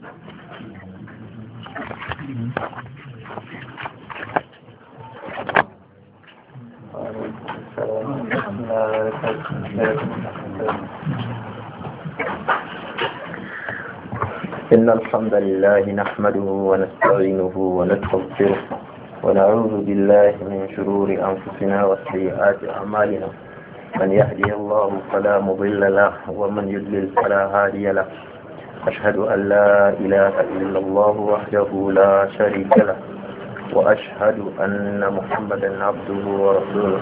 إن الحمد لله نحمده ونستعينه ونستغفره ونعوذ بالله من شرور أنفسنا وسيئات أعمالنا. من يهدي الله فلا مضل له ومن يضلل فلا هادي له. أشهد أن لا إله إلا الله وحده لا شريك له وأشهد أن محمدا عبده ورسوله.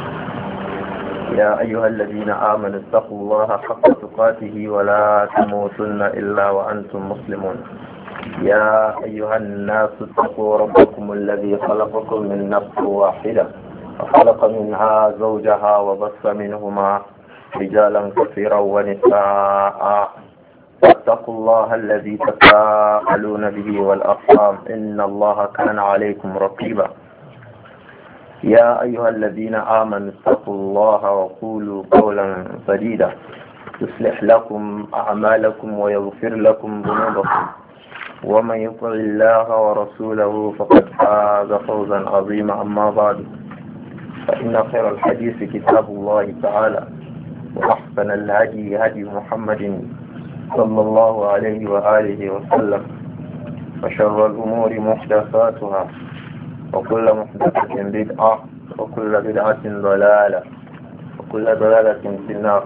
يا أيها الذين آمنوا اتقوا الله حق تقاته ولا تموتن إلا وأنتم مسلمون. يا أيها الناس اتقوا ربكم الذي خلقكم من نفس واحدة وخلق منها زوجها وبث منهما رجالا كثيرا ونساء. واتقوا الله الذي تساءلون به والأرحام إن الله كان عليكم رقيبا. يا أيها الذين آمنوا اتقوا الله وقولوا قولا سديدا يصلح لكم أعمالكم ويغفر لكم ذنوبكم ومن يطع الله ورسوله فقد فاز فوزا عظيما. أما بعد فإن خير الحديث كتاب الله تعالى وأحسن الهدي هدي محمد صلى الله عليه وآله وسلم وشر الأمور محدثاتها وكل محدثة بدعة وكل بدعة ضلالة وكل ضلالة في النار.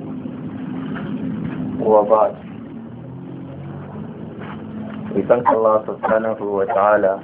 وبعد, we thank Allah subhanahu wa ta'ala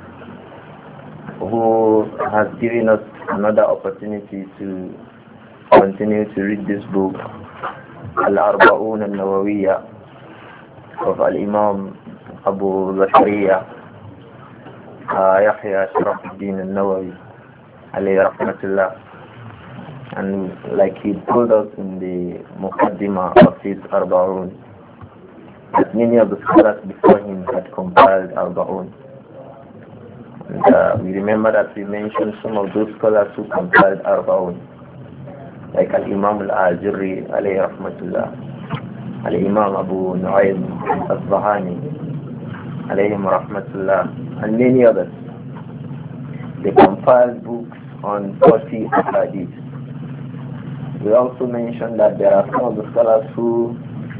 who has given us another opportunity to continue to read this book, Al-Arba'un al-Nawawiyya of Al-Imam Abu Zakaria Yahya Sharafuddin al-Nawawi alayhi rahmatullah. And like he told us in the Muqaddimah of his Arba'un, that many of the scholars before him had compiled Arba'un. And we remember that we mentioned some of those scholars who compiled Arba'un, like Al-Imam al-Ajurri alayhi rahmatullah, Al-Imam Abu Nu'aym al-Zahani alayhim rahmatullah, and many others. They compiled books on 40 hadiths. We also mentioned that there are some of the scholars who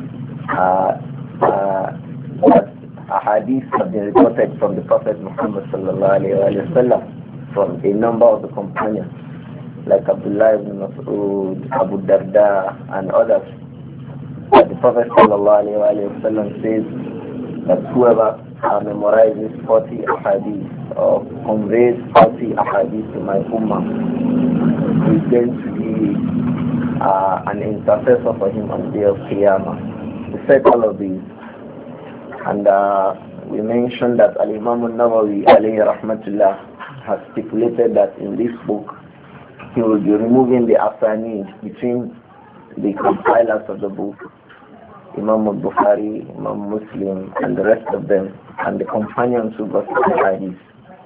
that hadiths have been reported from the Prophet Muhammad sallallahu alayhi wa sallam from a number of the companions, like Abdullah ibn Mas'ud, Abu Darda, and others. But the Prophet sallallahu alayhi wa sallam says that whoever memorizes 40 ahadith or conveys 40 ahadith to my ummah is going to be an intercessor for him on the day of Qiyamah. We said all of these, and we mentioned that Al-Imam al-Nawawi alayhi rahmatullah has stipulated that in this book he will be removing the asanid between the compilers of the book, Imam al-Bukhari, Imam Muslim, and the rest of them, and the companions who got the hadith.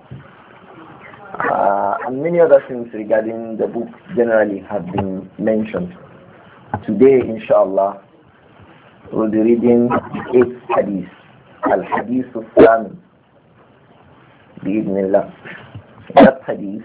And many other things regarding the book generally have been mentioned. Today, inshallah, we'll be reading the 8th hadith, Al-Hadith al-Thani, bi-idhnillah. That hadith,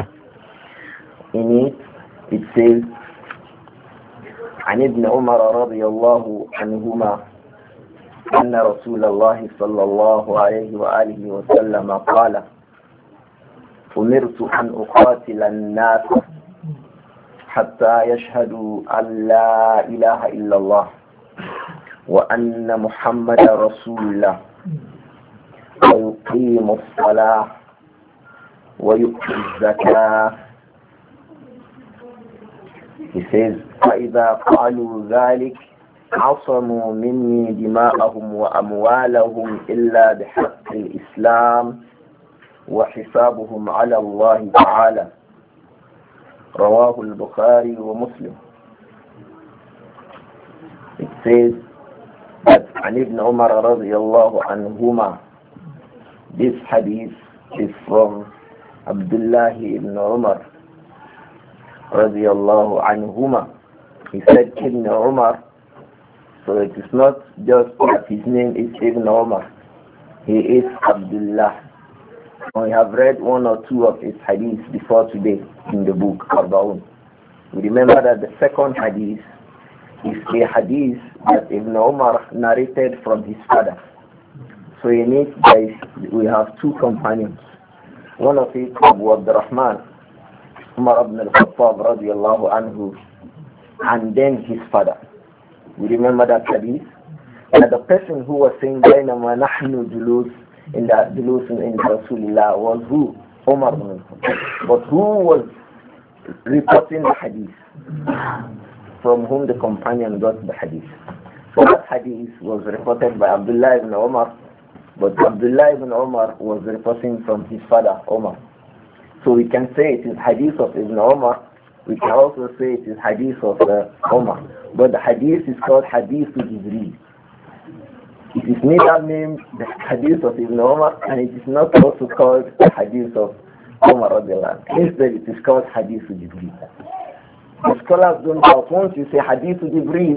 in it says, عن ابن عمر رضي الله عنهما أن رسول الله صلى الله عليه وآله وسلم قال أمرت أن أقاتل الناس حتى يشهدوا أن لا إله إلا الله وأن محمد رسول الله ويقيموا الصلاة ويؤتوا الزكاة. He says, فَإِذَا قَالُوا ذَلِكَ عَصَمُوا مِنِّي دِمَاءَهُمْ وَأَمْوَالَهُمْ إِلَّا بِحَقِّ الْإِسْلَامِ وَحِسَابُهُمْ عَلَى اللَّهِ تَعَالَى. رواه البخاري ومسلم. It says that عن ابن عمر رضي الله عنهما. This hadith is from Abdullah ibn Umar رضي الله عنهما. He said, Ibn Umar So it is not just that his name is Ibn Umar. He is Abdullah. We have read one or two of his hadiths before today in the book Arbaun. We remember that the second hadith is a hadith that Ibn Umar narrated from his father. So in it, we have two companions. One of it, Abu Abdurrahman, Umar ibn al-Khattab radiallahu anhu, and then his father. We remember that hadith? That the person who was saying, بَيْنَمَا نَحْنُ جُلُوسٍ in that julus in Rasulullah was who? Umar ibn al-Khattab. But who was reporting the hadith? From whom the companion got the hadith. So that hadith was reported by Abdullah ibn Umar, but Abdullah ibn Umar was reporting from his father, Umar. So we can say it is hadith of Ibn Umar. We can also say it is hadith of Umar. But the hadith is called hadith of Jibreel. It is neither named the hadith of Ibn Umar, and it is not also called the hadith of Umar radiallahu anhu. Instead, it is called hadith of Jibreel. The scholars don't doubt. Once you say hadith of Jibreel,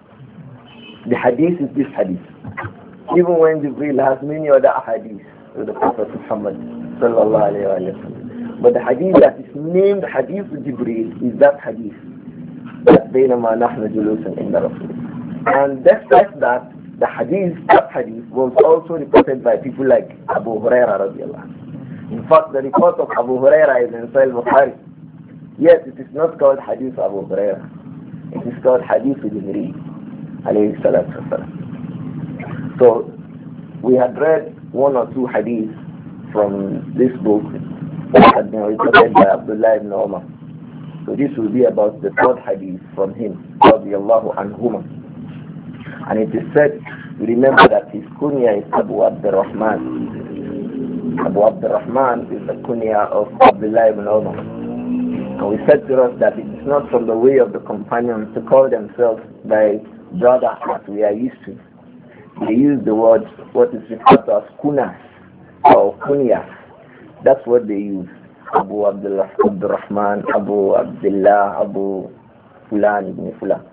the hadith is this hadith. Even when Jibreel has many other hadiths with the Prophet Muhammad sallallahu alayhi wa sallam. But the hadith that is named hadith of Jibreel is that hadith. That بينما نحن جلوس عند رسول. And despite that, that hadith was also reported by people like Abu Huraira radiallahu anhu. In fact, the report of Abu Huraira is in Sahih Bukhari. Yes, it is not called hadith Abu Huraira. It is called hadith Jibreel alayhi salatu wasalam. So, we had read one or two hadiths from this book that had been reported by Abdullah ibn Umar. So this will be about the third hadith from him, radiyallahu anhuma. And it is said, remember that his kunya is Abu Abdurrahman. Abu Abdurrahman is the kunya of Abdullah ibn Umar. And we said to us that it is not from the way of the companions to call themselves by brother as we are used to. They use the word, what is referred to as kunas or kunya. That's what they use. Abu Abdurrahman, Abu Abdullah, Abu Fulan ibn Fulan.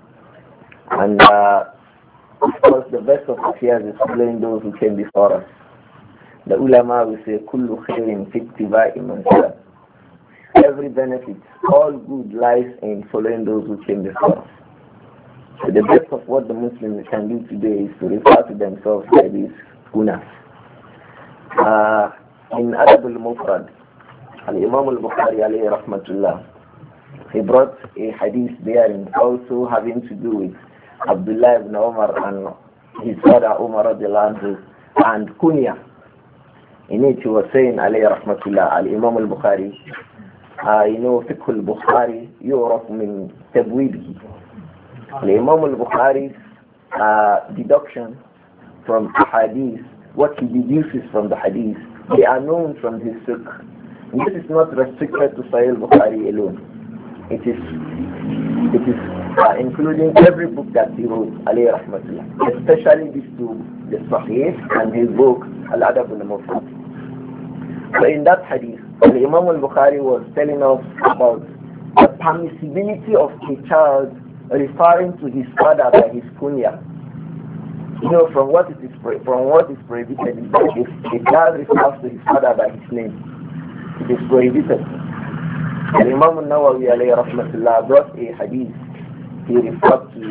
And of course, the best of affairs is following those who came before us. The ulama will say, "Kullu khairin fi ittiba'i man salaf." Every benefit, all good lies in following those who came before us. So the best of what the Muslims can do today is to refer to themselves by these kunas. In Adab al-Mufrad, Al-Imam al-Bukhari alayhi rahmatullah, he brought a hadith there also having to do with Abdullah ibn Umar and his father Umar radiallahu anhu and kunya. In it he was saying alayhi rahmatullah, Al-Imam al-Bukhari, fiqh al-Bukhari yuraf min tabwidhi. Al-Imam al-Bukhari's deduction from hadith, what he deduces from the hadith, they are known from his fiqh. And this is not restricted to Sahih al-Bukhari alone. It is including every book that he wrote, alayhi rahmatullah, especially these two, the Sahih and his book, Al-Adab al-Mufrad. So in that hadith, Imam al-Bukhari was telling us about the permissibility of a child referring to his father by his kunya. From what is prohibited is that if a child refers to his father by his name, it is prohibited. And Imam al-Nawawi alayhi rahmatullah brought a hadith. He referred to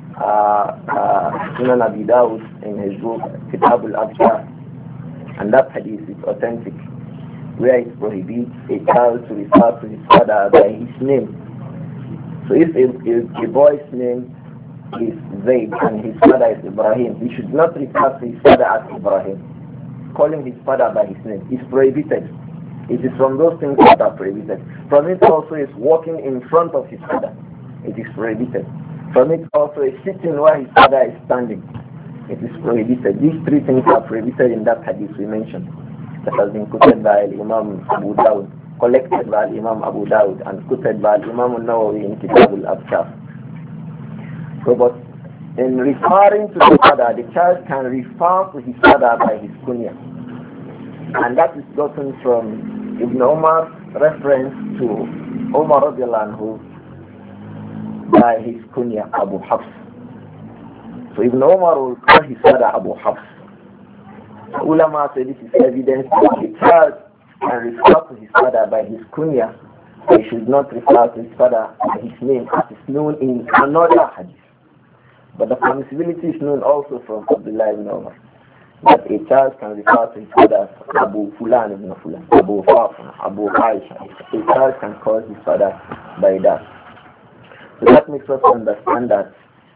Sunan Abi Dawud in his book Kitab al-Adhkar, and that hadith is authentic, where it prohibits a child to refer to his father by his name. So if a boy's name is Zayd and his father is Ibrahim, he should not refer to his father as Ibrahim. Calling his father by his name is prohibited. It is from those things that are prohibited. From it also is walking in front of his father. It is prohibited. From it also is sitting where his father is standing. It is prohibited. These three things are prohibited in that hadith we mentioned, that has been quoted by Imam Abu Dawud, collected by Imam Abu Dawud, and quoted by Imam al-Nawawi in Kitab al-Adhkar. So, but in referring to the father, the child can refer to his father by his kunya. And that is gotten from Ibn Umar's reference to Umar radiallahu anhu by his kunya, Abu Hafs. So Ibn Umar will call his father Abu Hafs. The ulama say this is evidence that a child can refer to his father by his kunya. He should not refer to his father by his name as is known in another hadith. But the permissibility is known also from Abdullah ibn Umar, that a child can refer to his father as Abu Fulan ibn Fulan, Abu Fatima, Abu Aisha. A child can call his father by that. So that makes us understand that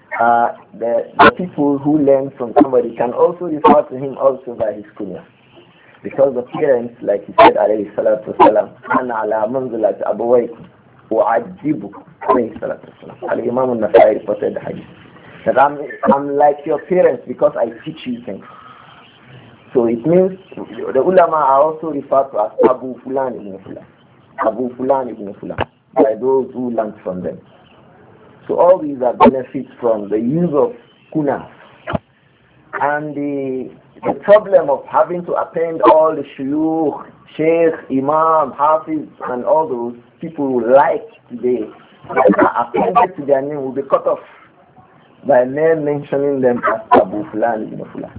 the people who learn from somebody can also refer to him also by his kunya. Because the parents, like he said, alayhi salatu wasalam, أَنَا عَلَى مَنْزِلَةِ أَبَوَيْكُمْ وَعَجِّبُكُمْ alayhi salatu wasalam. Al-Imam al-Nasai reported the hadith. That I'm like your parents because I teach you things. So it means the ulama are also referred to as Abu Fulan ibn Fulan. Abu Fulan ibn Fulan. By those who learned from them. So all these are benefits from the use of kuna. And the problem of having to append all the shuyukh, sheikh, imam, hafiz, and all those people like today that are appended to their name will be cut off by men mentioning them as Abu Fulan ibn Fulan.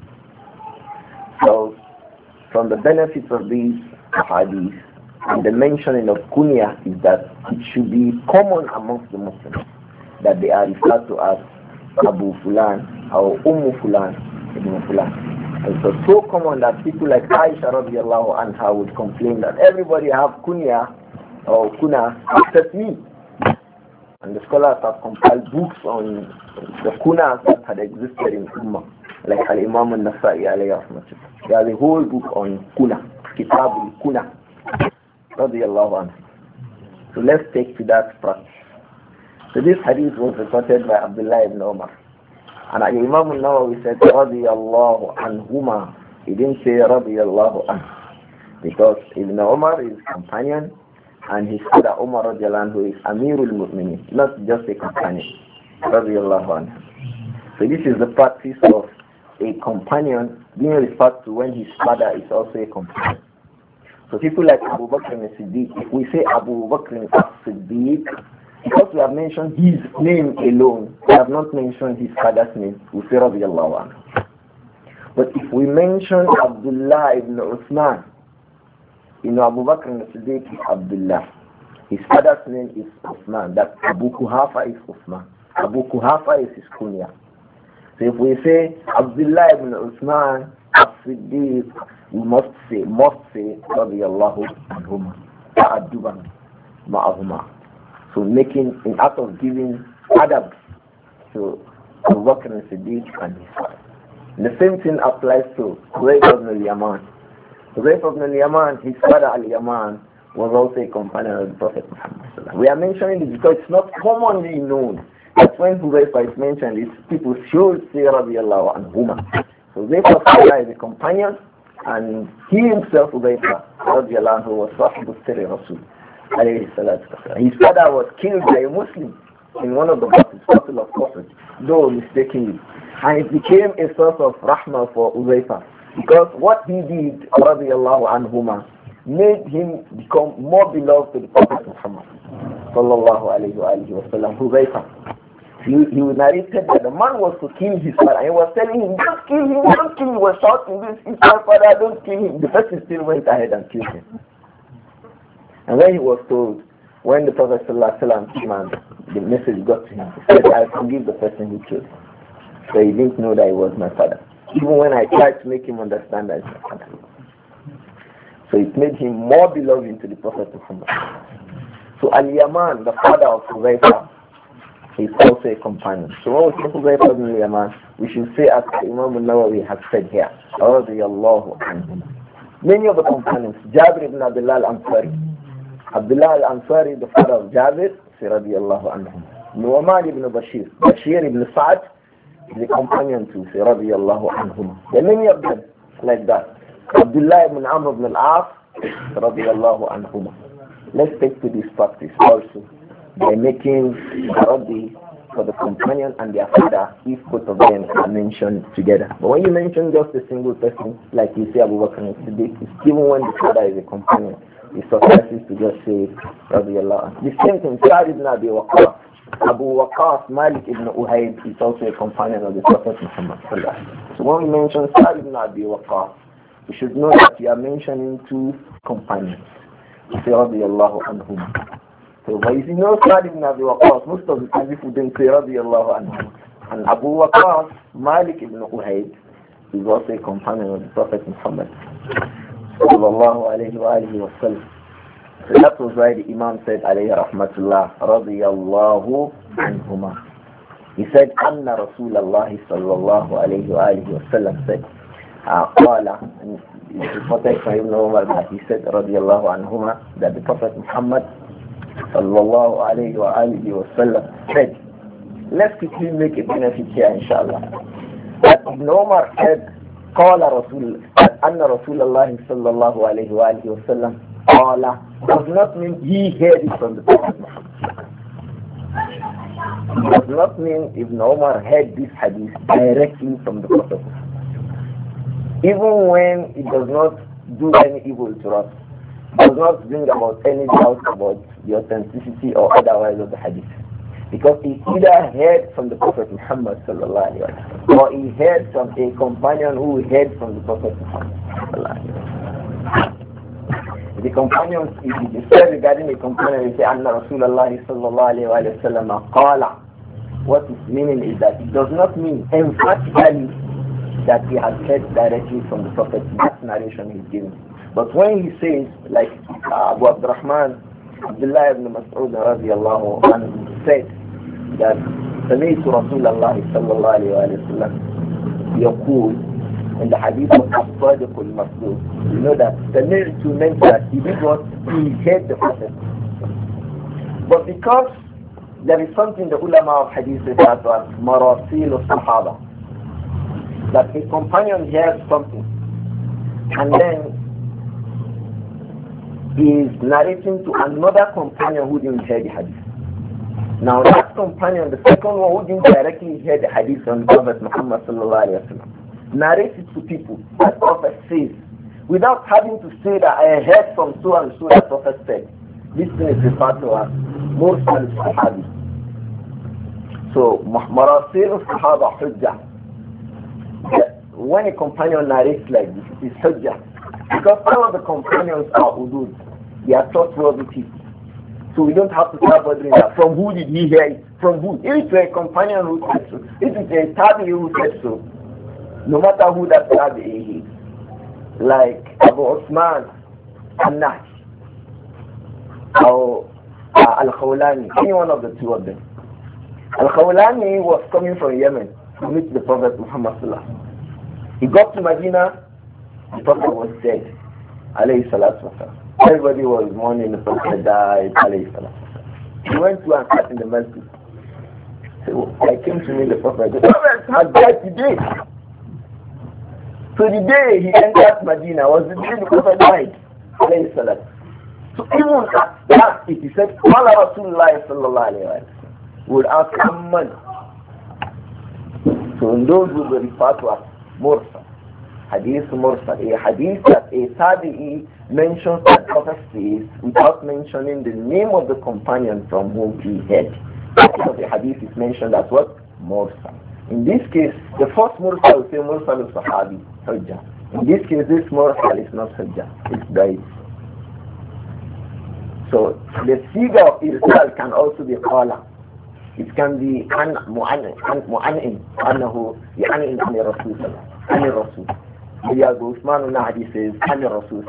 So from the benefits of these hadith and the mentioning of kunya is that it should be common amongst the Muslims that they are referred to as Abu Fulan or Fulan ibn Fulan. And so common that people like Aisha radiallahu anha would complain that everybody have kunya or kuna except me. And the scholars have compiled books on the kunas that had existed in Ummah, like Al-Imam al-Nasai alayhi rahmatullah. There is a whole book on kuna, Kitab al-Kuna radiallahu anhu. So let's take to that practice. So this hadith was reported by Abdullah ibn Umar. And Imam al-Nawawi said, radiyallahu anhuma. He didn't say radiyallahu anhu. Because Ibn Umar is companion, and his father Umar radiyallahu anhu is Amirul Mu'minin, not just a companion. Radiyallahu anhu. So this is the practice of a companion being referred to when his father is also a companion. So people like Abu Bakr as-Siddiq, if we say Abu Bakr as-Siddiq, because we have mentioned his name alone, we have not mentioned his father's name, we say radiyallahu anhu. But if we mention Abdullah ibn Uthman, Abu Bakr as-Siddiq is Abdullah. His father's name is Uthman. That Abu Kuhafa is Uthman. Abu Kuhafa is his kunya. So if we say Abdullah ibn Uthman as-Siddiq, we must say radiyallahu anhuma ta'adduban ma'ahuma. So making an act of giving adab to Abu Bakr as-Siddiq and his father. And the same thing applies to Huzayf ibn al-Yaman. Huzayf ibn al-Yaman, his father al-Yaman, was also a companion of the Prophet Muhammad. We are mentioning this because it's not commonly known that when Huzayfa is mentioned, people should say radiyallahu anhuma. So Huzayfa's father is a companion, and he himself, Huzayfa radiyallahu anhu, was Sahibu Sirri Rasul. His father was killed by a Muslim in one of the battles of Prophet, though mistakenly. And it became a source of rahmah for Huzayfa. Because what he did, radiyallahu anhuma, made him become more beloved to the Prophet Muhammad sallallahu alayhi wa sallam. Huzaifa, he narrated that the man was to kill his father. He was telling him, don't kill him, don't kill him. He was shouting this, it's my father, don't kill him. The person still went ahead and killed him. And when he was told, when the Prophet sallallahu alayhi wa sallam came and the message got to him, he said, I forgive the person who killed him. So he didn't know that he was my father. Even when I tried to make him understand that it's my father. So it made him more beloved to the Prophet Muhammad. So Al-Yaman, the father of Huzaifa, is also a companion. So when we say Huzaifa ibn Al-Yaman, we should say as Imam al-Nawawi has said here, radiyallahu anhum. Many of the companions, Jabir ibn Abdullah al-Ansari, Abdullah al-Ansari, the father of Jabir, say radiyallahu anhum. Nu'man ibn Bashir, Bashir ibn Sa'd, is a companion to say radiyallahu anhum. There are many of them like that. Abdullah ibn Amr ibn al-As, radiyallahu anhuma. Let's take to this practice also by making radhi for the companion and their father if both of them are mentioned together. But when you mention just a single person, like you say Abu Bakr as-Siddiq, even when the father is a companion, it suffices to just say radiyallahu anhu. The same thing, Sa'd ibn Abi Waqqas, Abu Waqqas Malik ibn Uhayb is also a companion of the Prophet Muhammad. So when we mention Sa'd ibn Abi Waqqas, we should know that we are mentioning two companions. Say radiyallahu anhum. So but if you know Sa'd ibn Abi Waqqas, most of the time people don't say radiyallahu anhum. And Abu Waqqas Malik ibn Uhayb is also a companion of the Prophet Muhammad sallallahu alayhi wa alihi wa sallam. So that was why the Imam said alayhi rahmatullah radiyallahu anhuma. He said anna Rasulullah sallallahu alayhi wa alihi wa sallam said qala, and it's reported from Ibn Umar that he said radiyallahu anhuma that the Prophet Muhammad sallallahu alayhi wa alihi wa sallam said, let's quickly make a benefit here inshallah. That Ibn Umar said qala Rasul anna Rasulullah sallallahu alayhi wa alihi wa sallam qala does not mean he heard it from the Prophet Muhammad. It does not mean Ibn Umar heard this hadith directly from the Prophet Muhammad. Even when it does not do any evil to us, does not bring about any doubt about the authenticity or otherwise of the hadith. Because he either heard from the Prophet Muhammad sallallahu alaihi wasallam, or he heard from a companion who heard from the Prophet Muhammad sallallahu alaihi wasallam. The companions, if it is said regarding a companion, you say, Anna Rasulullah sallallahu alayhi wa sallam qala. What is meaning is that it does not mean emphatically that he has heard directly from the Prophet. That narration is given. But when he says, like Abu Abdurrahman, Abdullah ibn Mas'ud radiyallahu anhu said that سمعت رسول الله صلى الله عليه وسلم يقول in the hadith of As-Sadiq al-Masduq, you know that the narrative meant that he did what? He heard the Prophet. But because there is something the ulama of hadith refer to as marasil al-sahaba, that a companion hears something and then he is narrating to another companion who didn't hear the hadith. Now that companion, the second one who didn't directly hear the hadith from the Prophet Muhammad sallallahu alaihi wasallam, narrate it to people as Prophet says, without having to say that I heard from so and so that Prophet said. This thing is referred to as Mursal Sahabi. So Marasil Sahaba Hujjah. When a companion narrates like this, it is Hujjah. Because all of the companions are Udud. They are trustworthy people. So we don't have to start bothering that. From who did he hear it? From who? If it's a companion who said so, if it's a Tabi who said so, no matter who that Tabi'i is, like Abu Osman An-Nash or Al-Khawlani, any one of the two of them. Al-Khawlani was coming from Yemen to meet the Prophet Muhammad sallallahu alaihi wasallam. He got to Medina, the Prophet was dead, alayhi salatu wasalam. Everybody was mourning, the Prophet died, alayhi salatu wasalam. He went to and sat in the masjid. So I came to meet the Prophet. The Prophet had died today. So the day he entered Medina was the day the Prophet died. So even at that, if he said, Qala Rasulullah sallallahu alayhi wa sallam, would ask Amman. So in those who will refer to as Mursal, Hadith Mursal, a hadith that a Tabi'i mentions that Prophet says without mentioning the name of the companion from whom he heard. So the hadith is mentioned as what? Mursal. In this case, the first Mursal will say Mursal al-Sahabi, Hujjah. In this case, this Mursal is not Hujjah, it's Da'if. So the figure of Irsal can also be Qala. It can be Mu'an'in, Annahu, Ya'ani'in Ani Rasul, Ani Rasul. Maybe Abu Usman al-Nahdi says, Ani Rasul.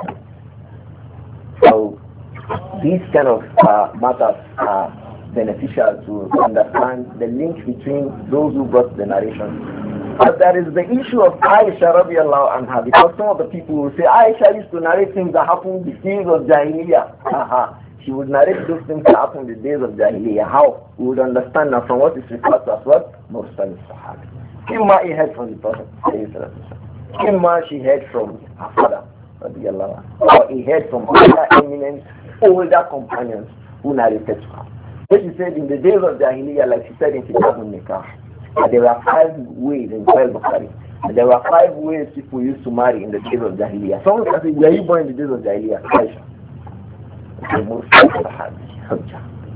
So these kind of matters are beneficial to understand the link between those who brought the narration. But there is the issue of Aisha radiallahu anha, because some of the people will say Aisha used to narrate things that happened in the days of Jahiliyyah. She would narrate those things that happened in the days of Jahiliyyah. How? We would understand now from what is referred to as what? Mursal al-Sahabi. Imma he heard from the Prophet, Imma she heard from her father, radiallahu anha, or he heard from other eminent older companions who narrated to her. So she said in the days of Jahiliyyah, like she said in Kitab al-Nikah, there were 5 ways in Sahih Bukhari. And there were 5 ways people used to marry in the days of Jahiliyyah. Someone can say, were you born in the days of Jahiliyyah? Aisha.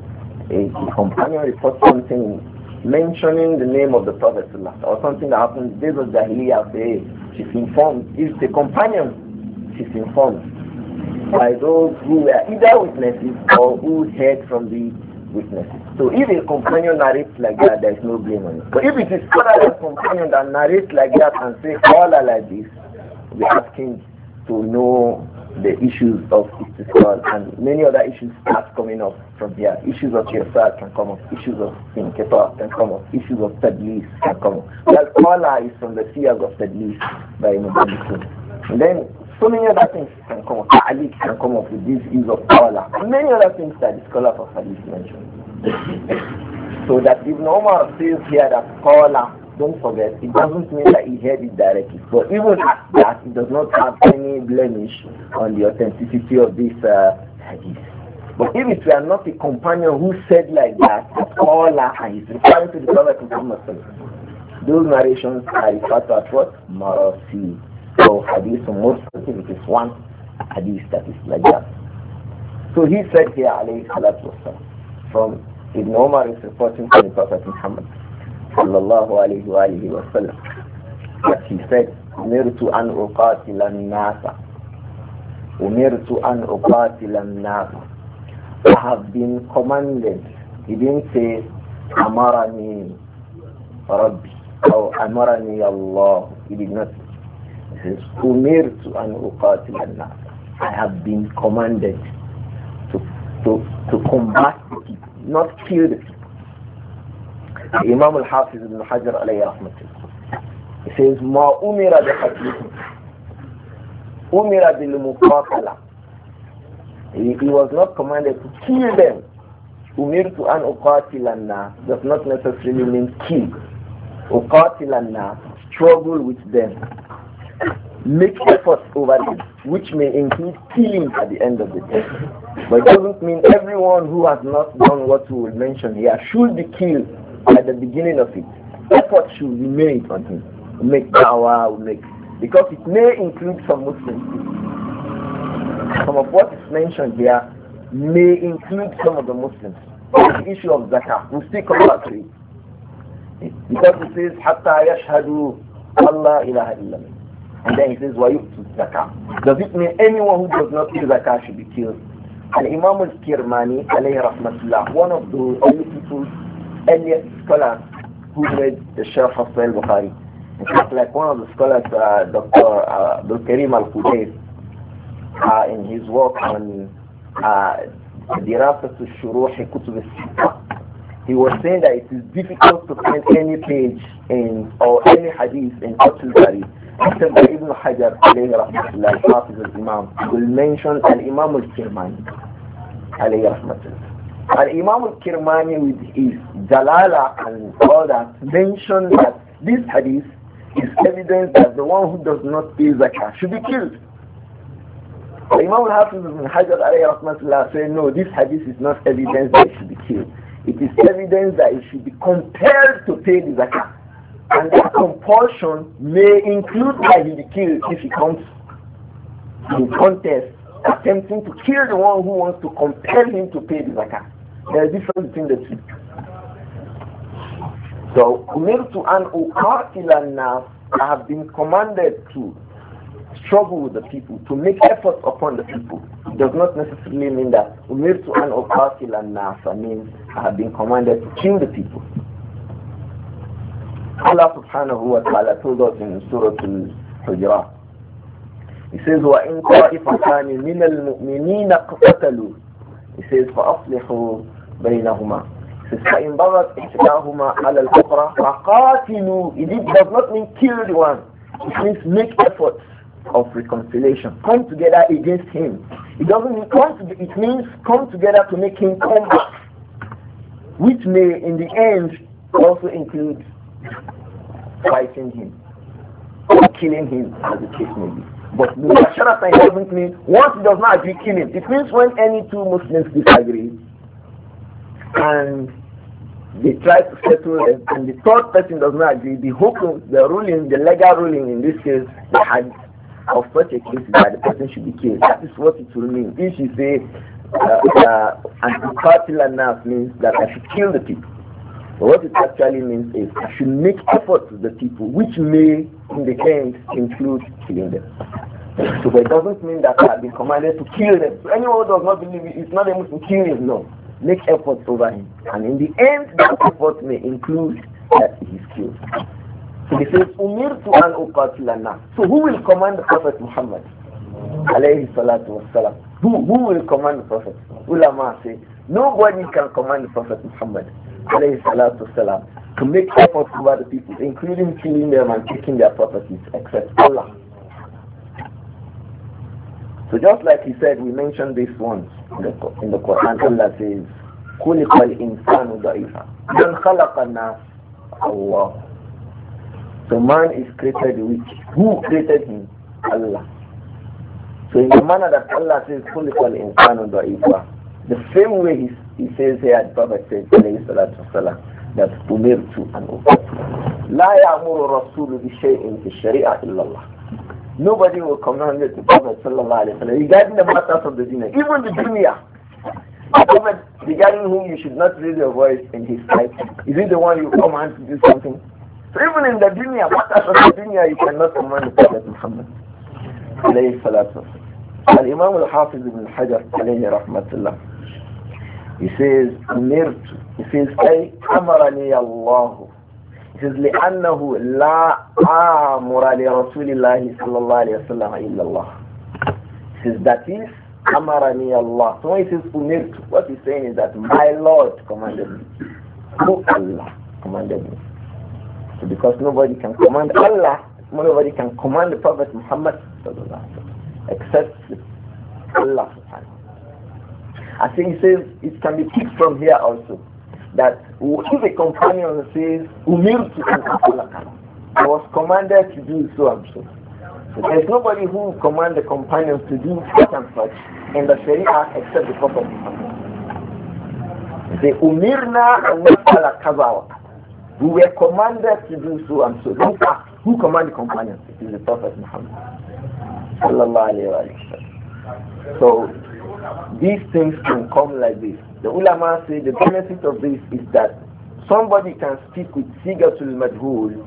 a companion reports something mentioning the name of the Prophet or something that happened in the days of Jahiliyyah, say she's informed. If the companion, she's informed by those who were either witnesses or who heard from the witnesses. So if a companion narrates like that, there is no blame on it. But if it is other companion that narrates like that and say all are like this, we're asking to know the issues of istisqal, and many other issues start coming up from here. Issues of irsal can come up, issues of inqita can come up, issues of tadlis can come up. Well, qala is from the siyag of tadlis by Mubarak. And then so many other things can come up. Ta'liq can come up with this use of qala. And many other things that the scholar of hadith mentioned. So that Ibn Umar says here that qala, don't forget, it doesn't mean that he heard it directly. But even at that, it does not have any blemish on the authenticity of this hadith. But if it were not a companion who said like that, Allah, and he's referring to the Prophet Muhammad, those narrations are referred to as what? Marasi. So hadith mursal, it is one hadith that is like that. So he said here, alayhi salatu wasalam, from Ibn Umar is reporting to the Prophet Muhammad sallallahu alayhi wa alihi wa sallam, that he said, umirtu an uqatila an-nasa, umirtu an uqatila an-nasa, I have been commanded. He didn't say amarani rabbi or amarani Allah. He did not. He says umirtu an uqatila an-nasa, I have been commanded to combat the people, not kill the people. Imam al-Hafiz ibn Hajar alayhi rahmatullah, he says ma umira bi qatlihim umira bil muqatala. He was not commanded to kill them. Umirtu an uqatila an-nas does not necessarily mean kill. Uqatila an-nas, struggle with them, make efforts over them, which may include killing at the end of the day. But it doesn't mean everyone who has not done what we will mention here should be killed at the beginning of it. Effort should be made on him. Make dawah, because it may include some Muslims. Some of what is mentioned here may include some of the Muslims. The issue of zakah, we'll still come back to it. Because it says, حَتَّى يَشْهَدُوا اللَّهَ إِلَهَ إِلَّا. And then it says, وَيُؤْتُوا الزَّكَاةَ. Does it mean anyone who does not pay zakah should be killed? And Imam al-Kirmani, alayhi rahmatullah, one of those earliest scholars who read the Sharh of Sahih Bukhari. In fact, like one of the scholars, Dr. Abdul Karim al-Qudayf, in his work on Dirasat al-Shuruh Kutub al-Sittah, he was saying that it is difficult to find any page or any hadith in Fathul Bari except that Ibn Hajar alayhi rahmatullah, Hafiz al-Imam, will mention al-Imam al-Kirmani alayhi rahmatullah. Al-Imam al-Kirmani with his Jalala and all that mentioned that this hadith is evidence that the one who does not pay zakah should be killed. Imam al-Hafiz ibn Hajar alayhi rahmatullah said, no, this hadith is not evidence that he should be killed. It is evidence that he should be compelled to pay the zakah. And that compulsion may include that he be killed if he comes in contest attempting to kill the one who wants to compel him to pay the zakah. There is a difference between the two. So, umirtu an uqatila an-nas, I have been commanded to struggle with the people, to make efforts upon the people. It does not necessarily mean that umirtu an uqatila an-nas means I have been commanded to kill the people. Allah subhanahu wa ta'ala told us in Surah Al-Hujurat, He says, وَإِن طَائِفَتَانِ مِنَ الْمُؤْمِنِينَ اقْتَتَلُوا, He says, فَأَصْلِحُوا بَيْنَهُمَا. He says, فَإِن بَغَتْ إِحْدَاهُمَا عَلَى الْأُخْرَى فَقَاتِلُوا. It does not mean kill the one. It means make efforts of reconciliation. Come together against him. It doesn't mean it means come together to make him come back, which may in the end also include fighting him or killing him, as the case may be. But Mubasharatan doesn't mean once he does not agree, kill him. It means when any two Muslims disagree and they try to settle it and the third person does not agree, the hukum, the ruling, the legal ruling in this case, the hadith of such a case is that the person should be killed. That is what it will mean. If you say and uqatil an-nas means that I should kill the people. But what it actually means is I should make efforts with the people, which may, in the end, include killing them. So but it doesn't mean that I have been commanded to kill them. So anyone who does not believe it is not able to kill him, no. Make efforts over him. And in the end, that effort may include that he is killed. So he says, Umirtu an uqatila an-nas. So who will command the Prophet Muhammad? Alayhi salatu wassalam. Who will command the Prophet? Ulama say, nobody can command the Prophet Muhammad alayhi salatu wassalam to make efforts over the people, including killing them and taking their properties, except Allah. So just like he said, we mentioned this once in the Quran. Allah says, خُلِقَ الْإِنسَانُ ضَعِيفًا مَنْ خَلَقَ النَّاسَ Allah. So man is created weak. Who created him? Allah. So in the manner that Allah says, خُلِقَ الْإِنسَانُ ضَعِيفًا, the same way he says here, the Prophet says, alayhi salatu wasalam, that umirtu an uqatila. La ya'muru rasulu bi shay'in fi shari'a illa Allah. Nobody will command the Prophet sallallahu alayhi wa sallam regarding the matters of the dunya, even the dunya. The Prophet regarding whom you should not raise your voice in his sight. Is he the one you command to do something? So even in the dunya, matters of the dunya, you cannot command the Prophet Muhammad alayhi salatu wasalam. Al-Imam al-Hafiz ibn Hajar alayhi rahmatullah, he says, umirtu. He says, ay amarani Allah. He says, لأنه لا آمر لرسول الله صلى الله عليه وسلم إلا الله. He says, that is, amarani Allah. So when he says, umirtu, what he's saying is that my Lord commanded me. Who? Allah commanded me. So because nobody can command Allah, nobody can command the Prophet Muhammad sallallahu alaihi wasallam except Allah subhanahu. I think he says it can be picked from here also that if a companion says umirtu an aqula, I was commanded to do so and so. So there's nobody who will command the companions to do such and such in the Sharia except the Prophet Muhammad. They say umirna an naf'ala kaza. We were commanded to do so and so. Don't ask who command the companions. It is the Prophet Muhammad sallallahu alayhi wa sallam. So these things can come like this. The ulama say the benefit of this is that somebody can speak with sigatul majhul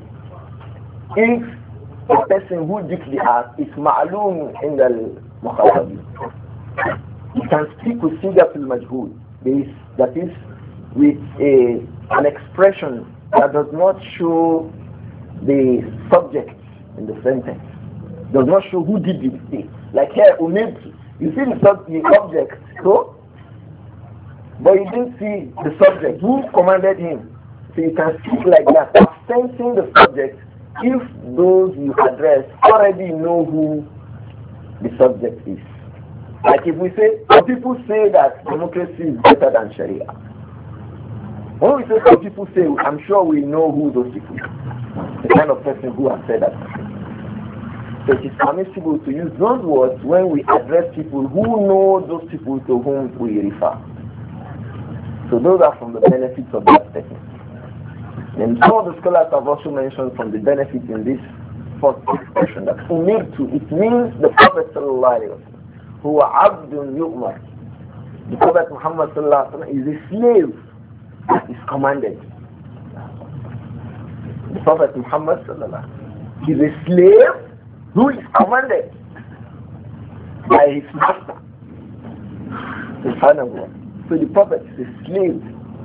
if the person who did the act is ma'lum in the mukhatabi. You can speak with sigatul majhul, that is with an expression that does not show the subject in the sentence, does not show who did the thing. Like here, umirtu. You see the object, so, but you didn't see the subject. Who commanded him? So you can speak like that, absenting the subject if those you address already know who the subject is. Like if we say, some people say that democracy is better than Sharia. When we say some people say, I'm sure we know who those people are. The kind of person who has said that. So it is permissible to use those words when we address people who know those people to whom we refer. So those are from the benefits of that technique. And some of the scholars have also mentioned from the benefits in this first expression that umirtu, it means the Prophet sallallahu alaihi wasallam, who are abdun yu'mar. The Prophet Muhammad sallallahu alaihi wasallam is a slave that is commanded. The Prophet Muhammad sallallahu alaihi wasallam is a slave who is commanded by his master. So the Prophet is a slave.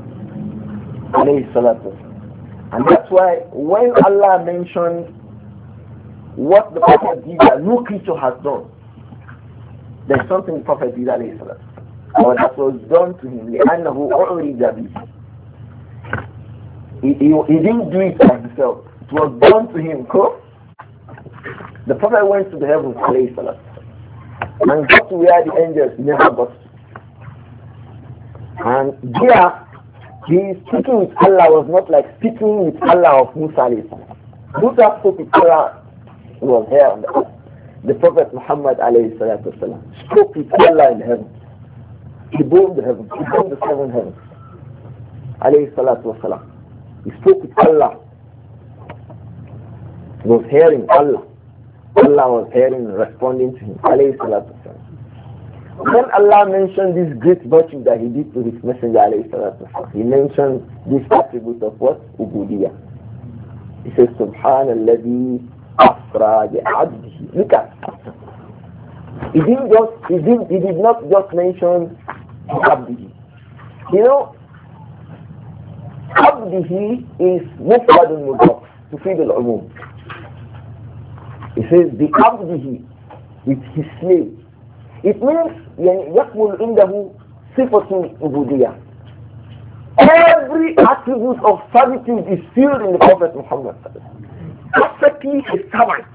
And that's why when Allah mentioned what the Prophet did that no creature has done, there's something the Prophet did, or that was done to him. He didn't do it by himself. It was done to him. The Prophet went to the heavens and got to where the angels never got to. And there, his speaking with Allah was not like speaking with Allah of Musa. Musa spoke with Allah, who was here on the earth. The Prophet Muhammad spoke with Allah in the heavens. He bore the heavens, he bore the seven heavens. He spoke with Allah. He was hearing Allah. Allah was hearing and responding to him. When Allah mentioned this great virtue that he did to his messenger, he mentioned this attribute of what? Ubudiyah. He says, Subhanalladhi asra bi'abdihi. Look at it. He did not just mention abdihi. You know, abdihi is mufradun mudaf to feed al-umum. He says, the abdihi with his slave. It means يَكْمُلْ عِنْدَهُ صِفَةٌ عُبُودِيَّةٌ. Every attribute of servitude is filled in the Prophet Muhammad. Perfectly a servant.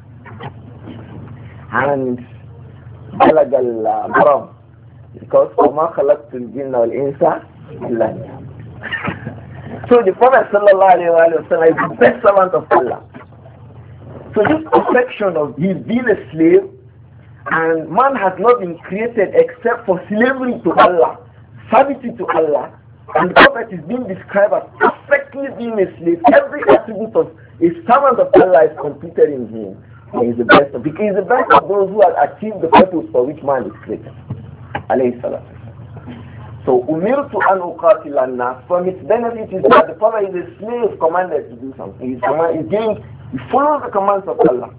And بلغ الغرام because وَمَا خَلَقْتُ الْجِنَّ وَالْإِنسَ إِلَّا لِيَعْبُدُونِ. So the Prophet sallallahu alayhi wa sallam is the best servant of Allah. So this perfection of his being a slave, and man has not been created except for slavery to Allah, servitude to Allah, and the Prophet is being described as perfectly being a slave. Every attribute of a servant of Allah is completed in him. He is the best of, because he is the best of those who have achieved the purpose for which man is created. Alayhi salam. So umirtu an uqatila an-nas, from its benefit is that the Prophet is a slave commanded to do something. He follows the commands of Allah.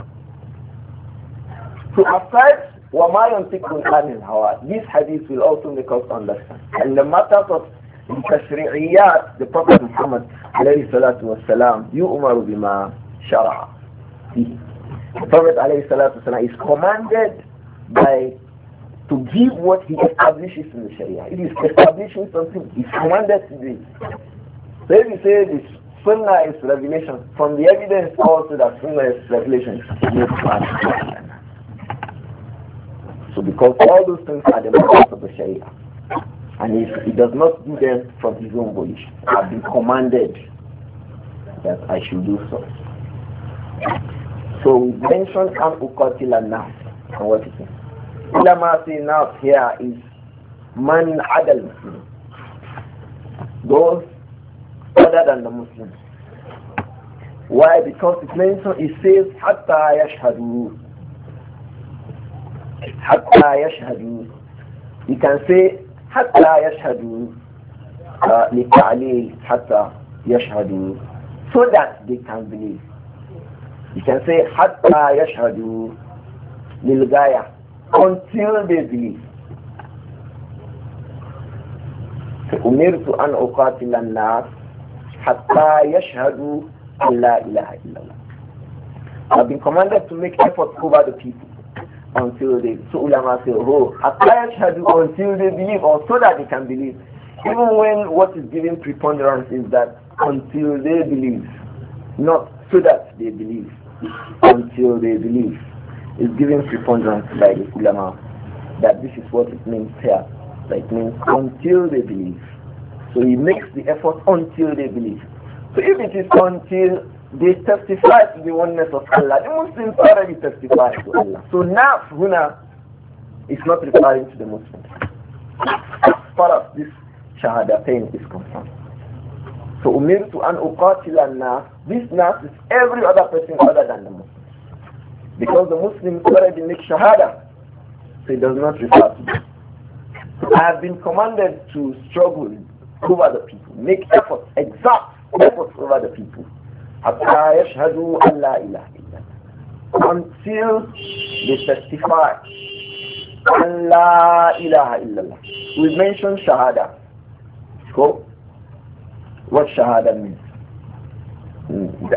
So aside وَمَا يَنْتِقُ عَنِ الْهَوَىٰ, this hadith will also make us understand. And the matters of tashri'iyat, the Prophet Muhammad alayhi salatu wasalam, يُؤْمَرُ بِمَا شَرَعَ. The Prophet alayhi salatu wasalam is commanded to give what he establishes in the Sharia. It is establishing something, he's commanded to do. So if you say this Sunnah is revelation, from the evidence also that Sunnah is revelation, so because all those things are the matters of the Sharia, and if he does not do them from his own volition, I've been commanded that I should do so. So we mentioned an uqatila nas, and what it means. Ulama say nas here is man adal Muslim, those other than the Muslims. Why? Because it says hatta yashhadu. Hatta yashhadu. You can say hatta yashhadu li hatta yashhadu, so that they can believe. You can say hatta yashhadu lil gaya, until they believe. Umirtu an uqatila an-nas hatta yashhadu an la ilaha illallah. I've been commanded to make effort over the people until they, so ulama say, oh, hatta yashhadu, until they believe, or so that they can believe. Even when what is given preponderance is that until they believe, not so that they believe, until they believe, is given preponderance by the ulama, that this is what it means here. That it means until they believe. So he makes the effort until they believe. So if it is until they testify to the oneness of Allah, the Muslims already testify to Allah. So naf huna is not referring to the Muslims, as far as this shahadatain is concerned. So umirtu an uqatila an-nas, this nas is every other person other than the Muslims, because the Muslims already make shahada, so it does not refer to them. I have been commanded to struggle over the people, make efforts, exact efforts over the people, hatta yashhadu an la ilaha illallah, until they testify an la ilaha illallah. We mentioned shahada. So, what shahada means? The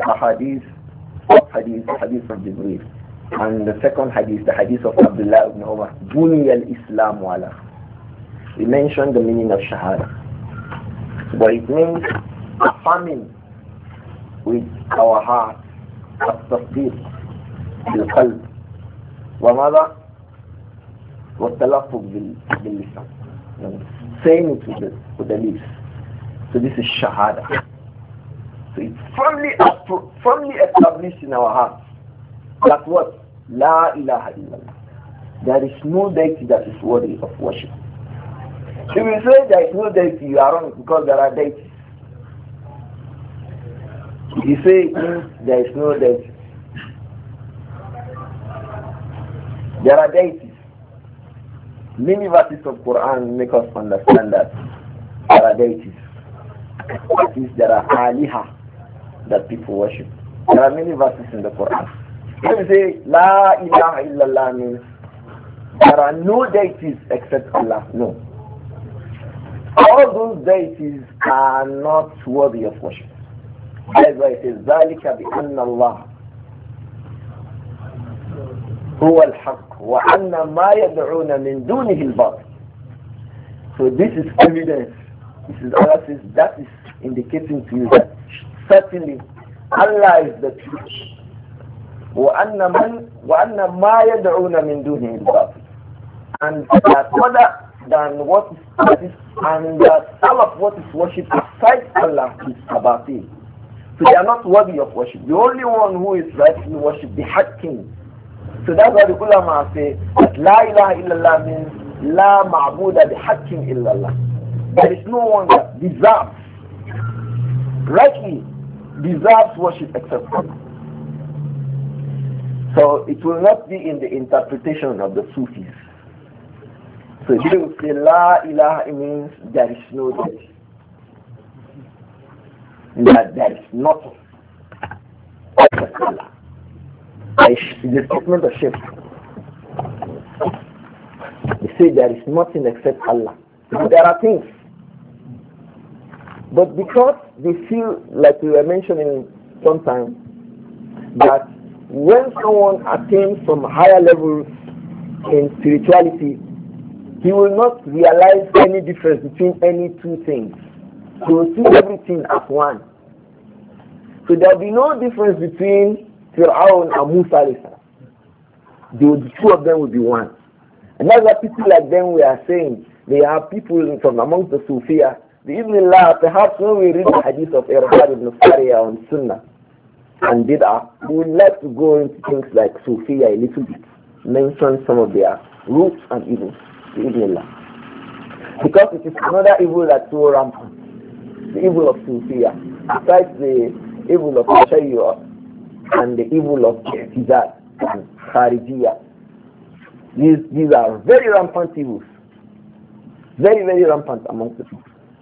hadith of Jibreel, and the second hadith, the hadith of Abdullah ibn Umar, Buni al-Islam wala. We mentioned the meaning of shahada, but it means affirming with our heart, التصديق بالقلب وماذا والتلفظ باللسان, saying it with the lips. So this is shahada. So it's firmly established in our hearts that what? La ilaha illallah. There is no deity that is worthy of worship. If you say there is no deity, you are wrong, because there are deities. If you say it means there is no deity, there are deities. Many verses of Quran make us understand that there are deities. That is, there are aliha that people worship. There are many verses in the Quran. When we say La ilaha illallah means there are no deities except Allah. No. All those deities are not worthy of worship. That's why it says ذَلِكَ بِأَنَّ اللَّهَ هُوَ الْحَقُّ وَأَنَّ مَا يَدْعُونَ مِن دُونِهِ الْبَاطِلُ. So this is evidence. This is Allah says that is indicating to you that certainly Allah is the truth. وَأَنَّ مَا يَدْعُونَ مِن دُونِهِ الْبَاطِلُ. And that other than what is and that all of what is worshipped aside Allah is abatil. So they are not worthy of worship. The only one who is rightly worshipped, the Hakim. So that's why the ulama say that La ilaha illallah means La ma'buda bi hakim illallah. There is no one that deserves, rightly deserves worship except Allah. So it will not be in the interpretation of the Sufis. So if they will say La ilaha, it means there is no deity. That there is nothing except Allah. It's a statement of shirk. They say there is nothing except Allah. So there are things. But because they feel, like we were mentioning sometime, that when someone attains some higher levels in spirituality, he will not realize any difference between any two things. He will see everything as one. So there will be no difference between Fir'aun and Musa. The two of them will be one. And that's what people like them we are saying. They are people from amongst the Sufiya. Bismillah, perhaps when we read the hadith of Irbad ibn Sariya on Sunnah and Bid'ah, we would like to go into things like Sufiya a little bit. Mention some of their roots and evils. Because it is another evil that's so rampant. The evil of Sufiya. Besides the evil of Tashayyu'ah and the evil of Ihtizal and Kharijiyah. These are very rampant evils. Very, very rampant amongst the people.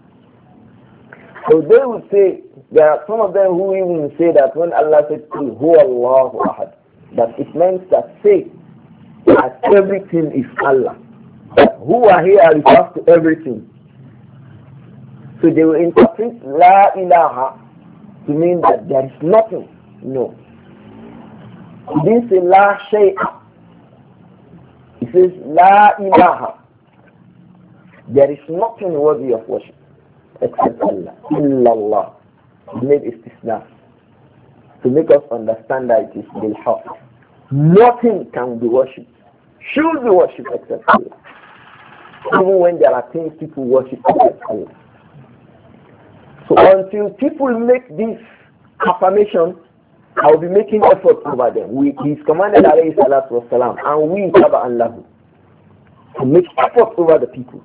So they would say, there are some of them who even say that when Allah said, Qul huwa Allahu ahad, that it means that say that everything is Allah. That huwa here refers to everything. So they will interpret La ilaha to mean that there is nothing. No. He didn't say La shay'a. He says La ilaha. There is nothing worthy of worship except Allah. Illallah. He made istisna to make us understand that it is bil haqq. Nothing can be worshipped, should be worshipped except Allah. Even when there are things people worship except Allah. So until people make this affirmation, I will be making effort over them. He's commanded alayhi salatu wasalam, and we taba'an lahu, to make effort over the people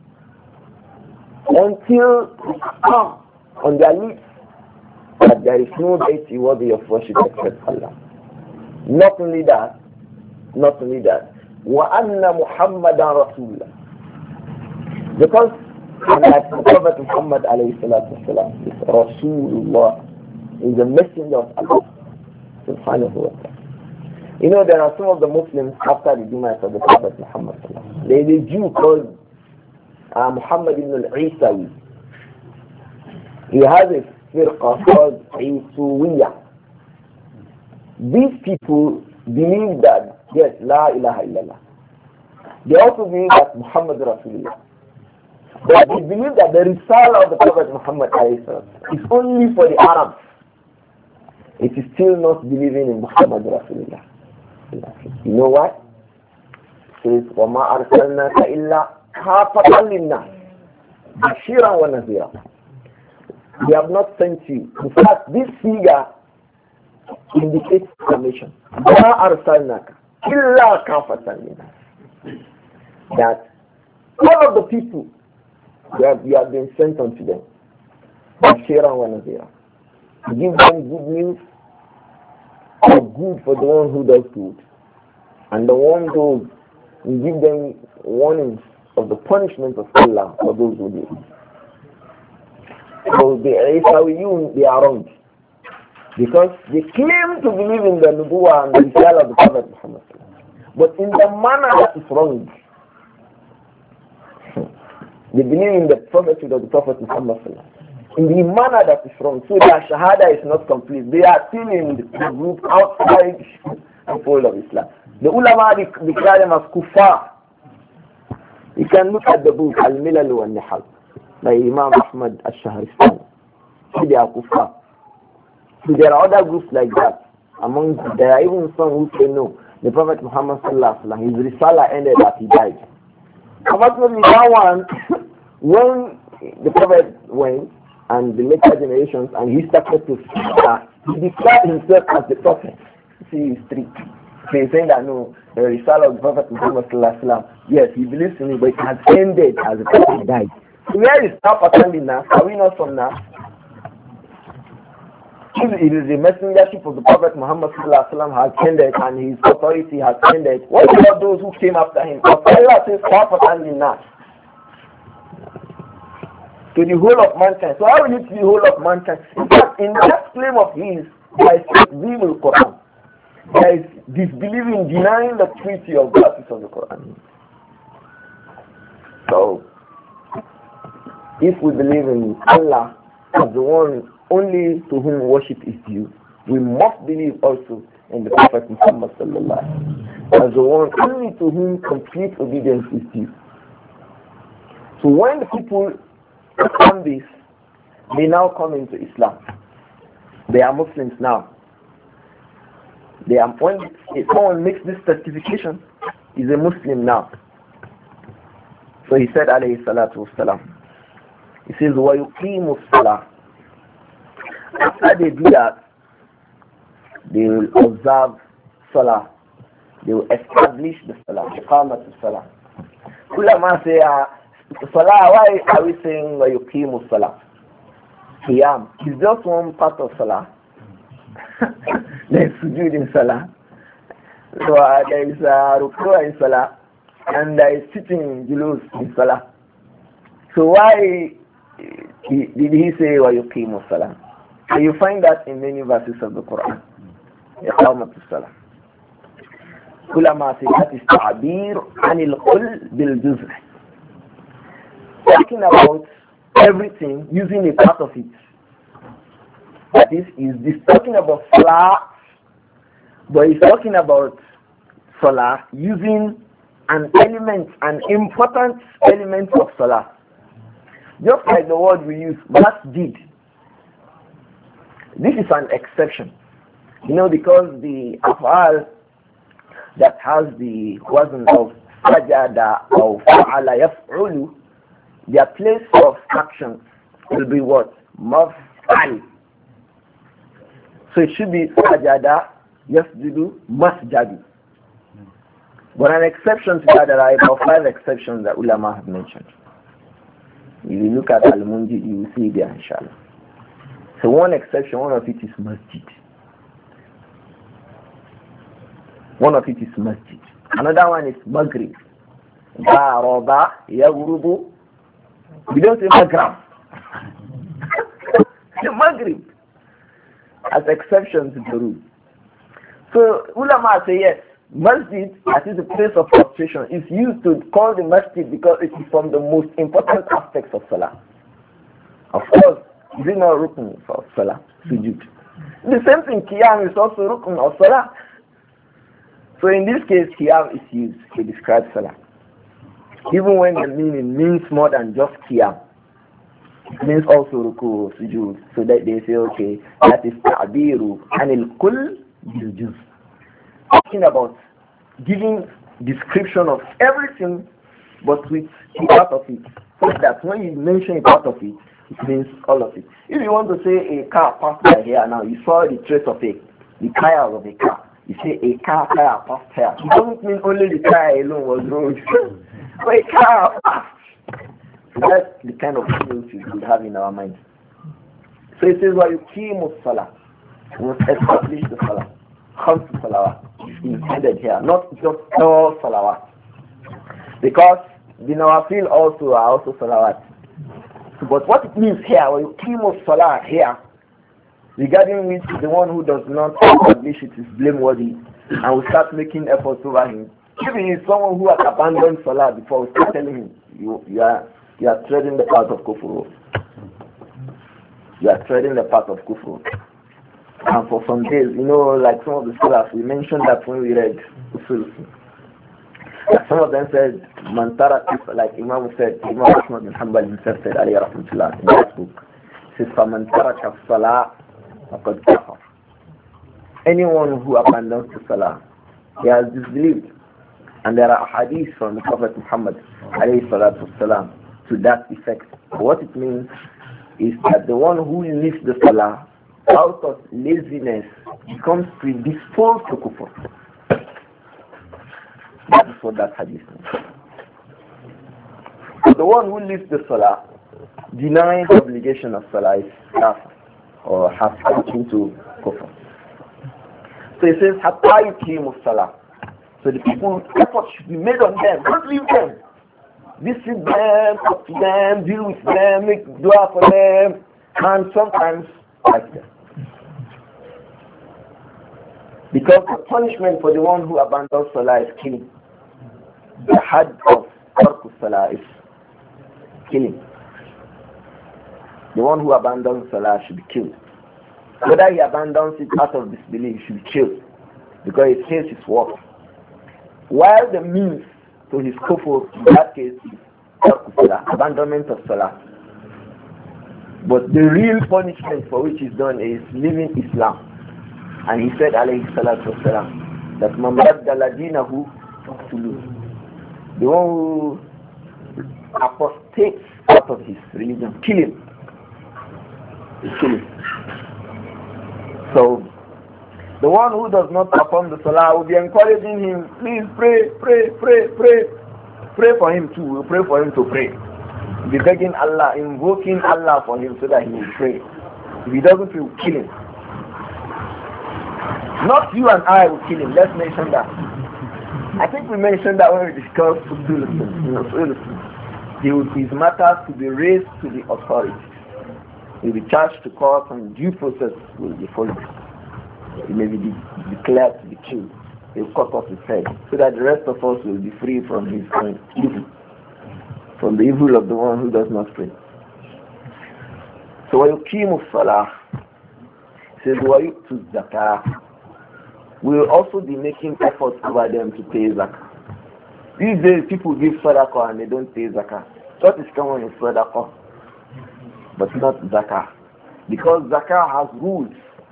until it comes on their lips that there is no deity worthy of worship except Allah. Not only that, وَأَنَّ مُحَمَّدًا رَسُولًا. Because the Prophet Muhammad alayhi salatu wasalam is Rasulullah, is the messenger of Allah subhanahu wa ta'ala. You know, there are some of the Muslims after the demise of the Prophet Muhammad. There is a Jew called Muhammad ibn al-Isawi. He has a firqa called Isuwiyah. These people believe that, yes, La ilaha illallah. They also believe that Muhammad Rasulullah. But they believe that the Risala of the Prophet Muhammad is only for the Arabs. It is still not believing in Muhammad Rasulullah. You know what? It says, وَمَا أَرْسَلْنَاكَ إِلَّا كَافَةً لِلنَّاسِ بَشِيرًا وَنَذِيرًا. We have not sent you. In fact, this figure indicates information. وَمَا أَرْسَلْنَاكَ إِلَّا كَافَةً لِلنَّاسِ. That all of the people you have been sent unto them. بَشِيرًا وَنَذِيرًا. To give them good news, or good for the one who does good, and the one who We give them warnings of the punishment of Allah for those who do. So the Isawiyun, they are wrong. Because they claim to believe in the Nubuwah and the Risala of the Prophet Muhammad. But in the manner that is wrong. They believe in the prophethood of the Prophet Muhammad in the manner that is wrong. So their Shahada is not complete. They are still in the group outside the fold of Islam. The ulama declare them as kuffar. You can look at the book Al-Milal wa Nihal by Imam Ahmad al-Shahristani. They are kuffar. So there are other groups like that. There are even some who say no. The Prophet Muhammad sallallahu alaihi wasallam, his risala ended as he died. Unfortunately, that one, when the Prophet went and the later generations and he started to speak, he declared himself as the Prophet. See, he's strict. So he's saying that no, the risala of the Prophet Muhammad sallallahu alaihi wasallam, yes, he believes in it, but it has ended as the Prophet died. So where is now attending now? Are we not from now? It is the messengership of the Prophet Muhammad sallallahu alaihi wasallam has ended and his authority has ended. What about those who came after him? Allah says, to the whole of mankind. So how will it be the whole of mankind? In fact, in that claim of his, there is the Quran. There is disbelieving, denying the treaty of verses of the Quran. So, if we believe in Allah as the one only to whom worship is due, we must believe also in the Prophet Muhammad sallallahu alaihi wasallam as the one only to whom complete obedience is due. So when the people understand this, they now come into Islam. They are Muslims now. When someone makes this certification, he's a Muslim now. So he said, alayhi salatu wassalam, he says, وَيُقِيمُ الصَّلَاةِ. After they do that, they will observe Salah. They will establish the Salah, Iqamat al-Salah. Ulama say, Salah, why are we saying وَيُقِيمُ الصَّلَاةِ? Qiyam is just one part of Salah. There is sujood in Salah. So there is ruku' in Salah. And there is sitting in julus in Salah. So why did he say وَيُقِيمُ الصَّلَاةِ? So you find that in many verses of the Quran. Iqamat al-Salah. Ulama say that is ta'bir anil qul bil juz'. Talking about everything using a part of it. That is this talking about Salah, but he's talking about Salah using an important element of Salah. Just like the word we use, masjid. This is an exception. Because the af'al that has the wazn of sajada or fa'ala yaf'ulu, their place of action will be what? Maf'al. So it should be sajada yasjudu masjadu. But an exception to that, there are about 5 exceptions that ulama have mentioned. If you look at Al-Munjid, you will see there, inshallah. So one exception, one of it is masjid. One of it is masjid. Another one is maghrib. Garaba yaghrubu. We don't say maghrib. Maghrib. As exception to the rule. So ulama say yes, masjid, that is the place of prostration, is used to call the masjid because it is from the most important aspects of Salah. Of course, is it not rukun for Salah? Sujud. The same thing, Qiyam is also rukun of Salah. So in this case, Qiyam is used to describe Salah. Even when the meaning means more than just Qiyam. It means also ruku, sujud. So that they say, okay, that is ta'biru anil kull bil juz. Talking about giving description of everything, but with a part of it. So that when you mention a part of it, it means all of it. If you want to say a car passed by here now, you saw the trace of the tire of a car. You say a car tire passed here. It doesn't mean only the tire alone was rolled. But a car passed. So that's the kind of things we should have in our minds. So it says, وَيُقِيمُ الصَّلَاةِ. We must establish the Salah. Khamsu salawat is intended here, not just all salawat. Because the nawafil also are also salawat. So, but what it means here, when you claim of salah here, regarding which the one who does not establish it is blameworthy, and we start making efforts over him. If he is someone who has abandoned salah before, we start telling him, you are treading the path of kufr. You are treading the path of kufr. And for some days, like some of the scholars, we mentioned that when we read usul. Some of them said, Man taraka, like Imam Ahmad bin Hanbal himself said, alayhi rahmatullah, in that book, says, فَمَنْ تَرَكَ الصَّلَاةَ فَقَدْ كَفَرَ. Anyone who abandons the salah, he has disbelieved. And there are hadiths from the Prophet Muhammad alayhi salatu wasalam to that effect. What it means is that the one who leaves the salah out of laziness becomes predisposed to kufr. That is what that hadith means. So the one who leaves the salah, denying the obligation of salah, is kafir, or has come into kufr. So it says, hatta yuqimu salah. So the people, effort should be made on them. Don't leave them. Visit them, talk to them, deal with them, make dua for them, and sometimes fight them. Because the punishment for the one who abandons salah is killing. The had of tarku salah is killing. The one who abandons salah should be killed. Whether he abandons it out of disbelief, he should be killed. Because it kills his work. While the means to his kufr, in that case, is tarku salah, abandonment of salah. But the real punishment for which is done is leaving Islam. And he said, alayhi salatu wasalam, that man baddala dinahu faqtuluhu. The one who apostates out of his religion, kill him. Kill him. So, the one who does not perform the salah will be encouraging him, please pray, pray, pray, pray. Pray for him too. We'll pray for him to pray. We'll be begging Allah, invoking Allah for him so that he will pray. If he doesn't, we will kill him. Not you and I will kill him. Let's mention that. I think we mentioned that when we discussed his matters to be raised to the authorities. He will be charged to court and due process will be followed. He may be declared to be killed. He will cut off his head so that the rest of us will be free from his evil. From the evil of the one who does not pray. So وَيُقِيمُ الصَّلَاةِ says وَيُؤْتُ الزَّكَاةِ. We will also be making efforts over them to pay zakah. These days people give sadaqah and they don't pay zakah. What is common is sadaqah, but not zakah. Because zakah has rules.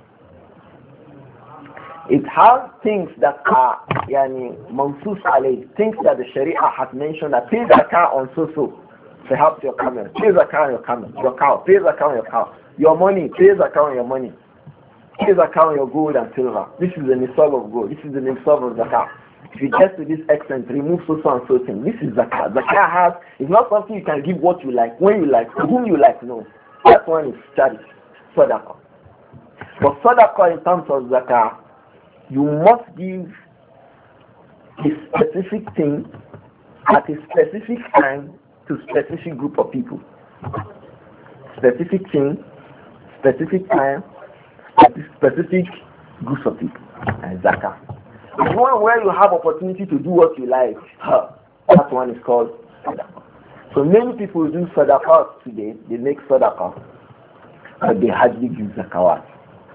It has things that are mansus alayh, things that the Sharia has mentioned that pay zakah on so. Perhaps your camel, pay zakah on your camel, your cow, pay zakah on your cow, your money, pay zakah on your money. Pay zakah on your gold and silver. This is the nisab of gold. This is the nisab of zakah. If you get to this extent, remove so and so thing. This is zakah. Zakah it's not something you can give what you like, when you like, to whom you like. No. That one is charity, sadaqah. But sadaqah in terms of zakah, you must give a specific thing at a specific time to specific group of people. Specific thing, specific time, specific groups of people. And zakah. The one where you have opportunity to do what you like, that one is called sadaqah. So many people do sadaqah today. They make sadaqah, but they hardly give zakawat.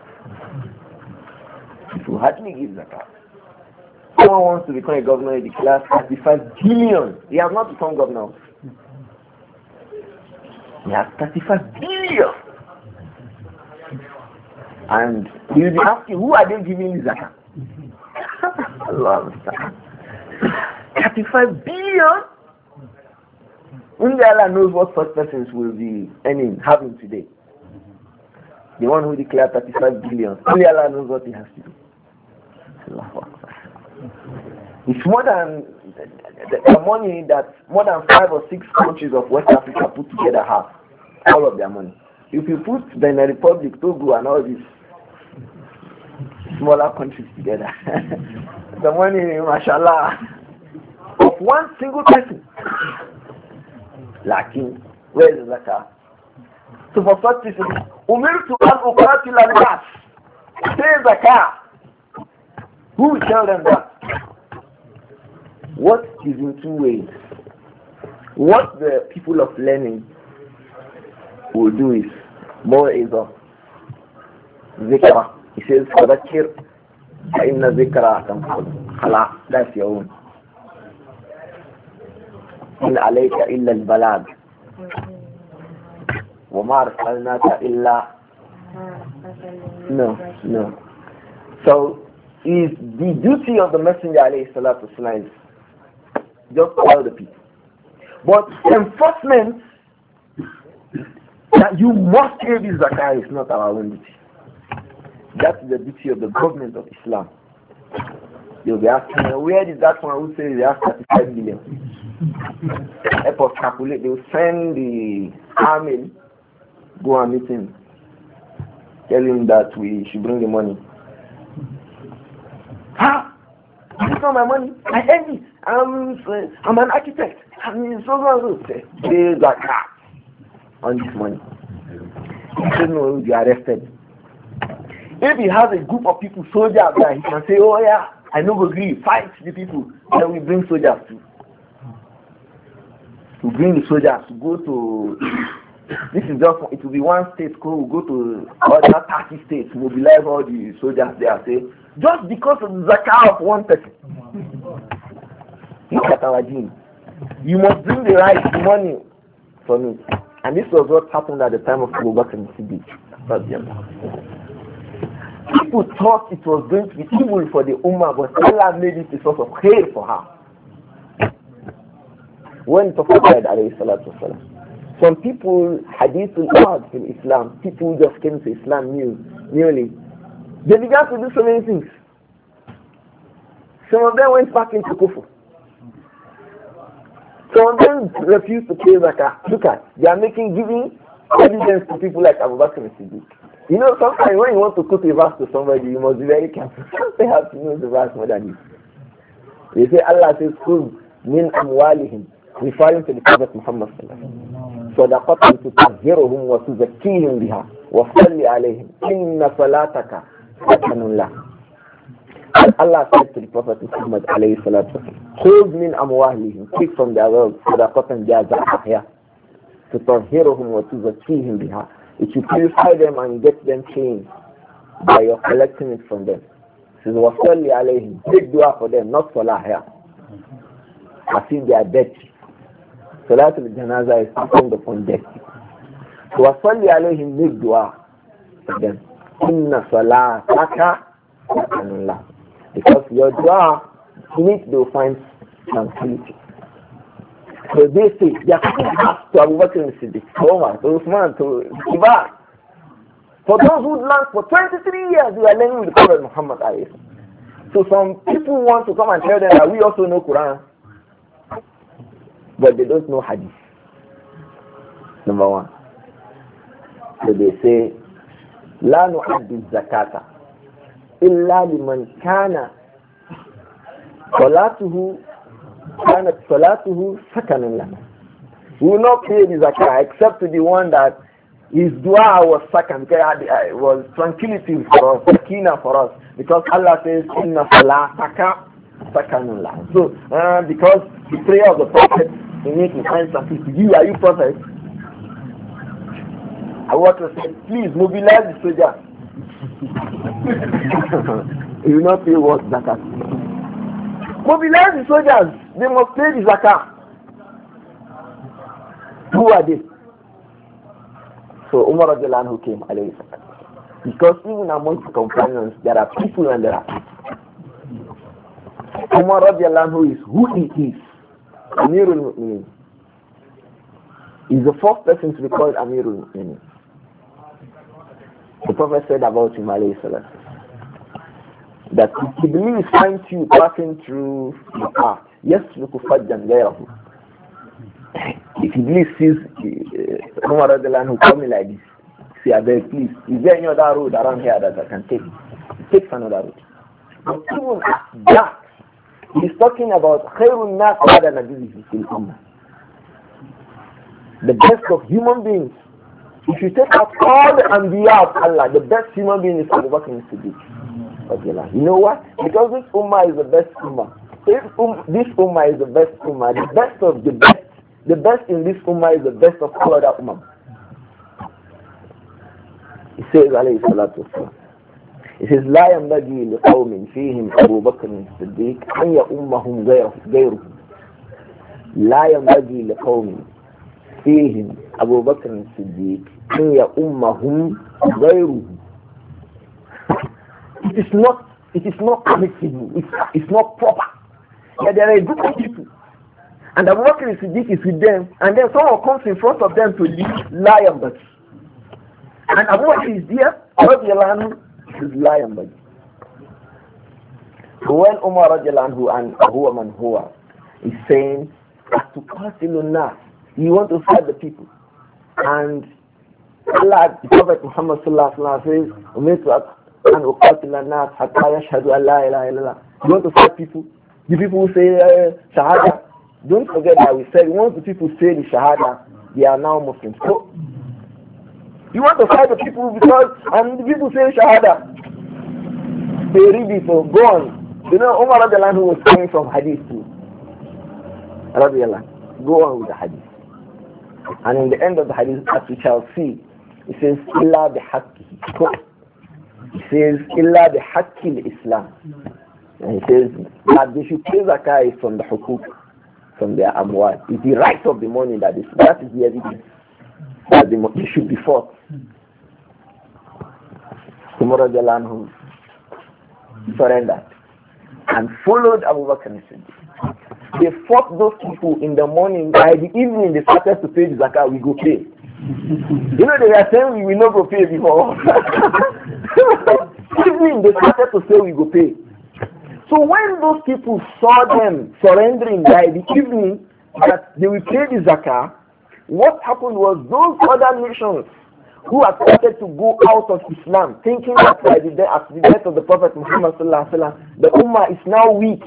People hardly give zakah. Someone wants to become a governor, he declares 35 billion. He has not become governor. He has 35 billion. And you'll be asking, who are they giving the zakah? Allah, 35 billion? Only Allah knows what such persons will be having today. The one who declared 35 billion. Only Allah knows what he has to do. It's more than the money that more than 5 or 6 countries of West Africa put together have. All of their money. If you put Benin Republic, Togo and all these smaller countries together, the money, mashallah, of one single person. Lakin, where is the zakah? So for such people, umirtu an uqatila an-nas. Say zakah. Who will tell them that? What is in two ways? What the people of learning will do is more is of zikra. He says, فَذَكِّرْ فَإِنَّ ذِكْرَى تَنْفَعُ. خلاص, that's your own. إِنْ عَلَيْكَ إِلَّا الْبَلَاغُ وَمَا أَرْسَلْنَاكَ إِلَّا. No. So, is the duty of the Messenger alayhi salatu wasalam is just tell the people. But enforcement that you must pay this zakah is not our own duty. That's the duty of the government of Islam. You'll be asking, where is that one who says they have 35 billion? Help us calculate. They will send the army, go and meet him, tell him that we should bring the money. Ha! It's not my money. I earned it. I'm an architect. I mean, so pay zakah on this money. He said, no, you'll be arrested. If he has a group of people, soldiers there, he can say, oh yeah, I know agree, fight the people. Then we bring soldiers too. We bring the soldiers to go to, this is just, it will be one state, we'll go to other 30 states, mobilize all the soldiers there, say, just because of the zakah of one person. Look at our deen. You must bring the right money for me. And this was what happened at the time of Abu Bakr and Siddiq. People thought it was going to be evil for the Ummah, but Allah made it a source of khair for her. When Prophet died, alayhi salatu wasalam, some people, hadithul ahad in Islam, people who just came to Islam newly, they began to do so many things. Some of them went back into kufr. Some of them refused to pay zakah. Look at, they are giving evidence to people like Abu Bakr and Siddiq. You know, sometimes when you want to quote a verse to somebody, you must be very careful. They have to know the verse more than you. They say Allah says, "Khudh min amwalihim," referring to the Prophet Muhammad sallallahu alaihi wasallam. "Sadaqatan tutahhiruhum wa tuzakkihim biha wa salli alayhim inna salataka sakanun lahum." Allah said to the Prophet Muhammad alayhi salatu wasallam, "Khudh min amwalihim," take from their wealth, sadaqatan jaza'ah, tutahhiruhum wa tuzakkihim biha. It will purify them and get them clean by your collecting it from them. So wasalli alayhim, take dua for them, not salah here. As if they are dead. Salatul janaza is performed upon death. So wasalli alayhim, make dua for them. Inna salataka sakanullah. Because your dua, in it they will find tranquility. So they say, they are coming back to Abu Bakr and Siddiq, to Omar, to Uthman, to Ibar. For those who learned for 23 years, they are learning with the Prophet Muhammad alayhi. So some people want to come and tell them that we also know Quran, but they don't know Hadith. Number one. So they say, لا نؤدي الزكاة إلا لمن كان صلاته سكنا لنا. We will not pay the zakah except to the one that his dua was sakan, it was tranquility for us, sakina for us, because Allah says inna salataka sakanun lahum. So because the prayer of the Prophet, we need to find something to you. Are you prophet? I want to say, please mobilize the soldiers. You will not pay what zakat. Mobilize the soldiers. They must pay the zakah. Who are they? So Umar radiallahu anhu came, alayhi salam. Because even amongst the companions, there are people and there are people. Umar radiallahu anhu is who he is. Amirul Mu'minin. He's the first person to be called Amirul Mu'minin. The Prophet said about him, alayhi salam, that if Iblis finds you passing through the path, yes, look fajjan ghayrahu. If Iblis sees Umar radiallahu anhu coming like this, say, I beg, please, is there any other road around here that I can take? He takes another road. But even at that, He's talking about khairun nas ba'da nabiyyihi fil ummah. The best of human beings. If you take out all the Anbiya of Allah, the best human being is Abu Bakr as-Siddiq. Okay, you know what? Because this ummah is the best ummah. If this ummah is the best ummah, the best of the best in this ummah is the best of all other ummah. He says, alayhi salatu wasalam, he says, لا ينبغي لقوم فيهم أبو بكر الصديق أن يؤمهم غيره. لا ينبغي لقوم فيهم أبو بكر الصديق أن يؤمهم غيره. It is not permissible. It's not proper. Yeah, there are a group of people, and Abu Bakr as-Siddiq is with them, and then someone comes in front of them to lead lion but. And Abu Bakr is there, radiallahu anhu, is lion but. So when Umar radiallahu anhu and Huwa man huwa is saying, to qatilun nas, you want to fight the people. And Allah, the Prophet Muhammad sallallahu alaihi wasallam says, umirtu an uqatila nas hatta yashhadu an la ilaha illallah. You want to fight people? The people who say shahada. Don't forget that we said once the people say the shahada, they are now Muslims. So you want to fight the people because and the people say shahada. They read it, so go on. You know Umar radiallahu anhu was coming from hadith too. Radiallahu. Go on with the hadith. And in the end of the hadith, as we shall see, it says, Illa bihaqqi. It says, Illa bihaqqi al-Islam. And it says that they should pay zakah from the hukuk, from their amwal. It's the right of the money that is the evidence that they should be fought. Umar radiallahu anhu surrendered and followed Abu Bakr as-Siddiq. They fought those people in the morning. By the evening, they started to pay the zakah. We go pay. You know, they were saying we will not go pay before. Evening, they started to say we go pay. So when those people saw them surrendering by the evening that they will pay the zakah, what happened was those other nations who had started to go out of Islam, thinking that by the after the death of the Prophet Muhammad sallallahu alaihi wasallam, the ummah is now weak.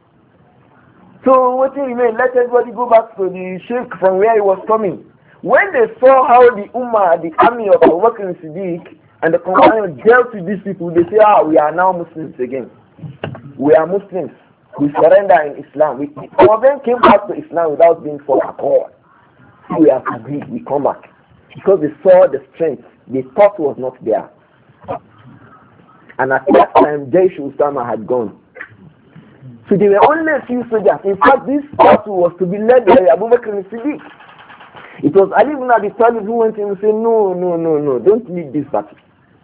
So what do you mean? Let everybody go back to the shirk from where he was coming. When they saw how the ummah, the army of Abu Bakr as-Siddiq and the companions dealt with these people, they say, we are now Muslims again. We are Muslims. We surrender in Islam. Some of them came back to Islam without being fought at all. So we have agreed, we come back. Because they saw the strength they thought was not there. And at that time, Jaysh Usama had gone. So there were only a few soldiers. In fact, this battle was to be led by Abu Bakr as-Siddiq. It was Ali ibn Abi Talib who went in and said, no, don't lead this battle.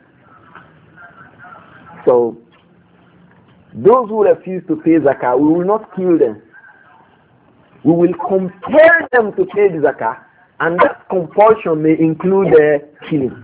So, those who refuse to pay zakah, we will not kill them. We will compel them to pay the zakah, and that compulsion may include killing.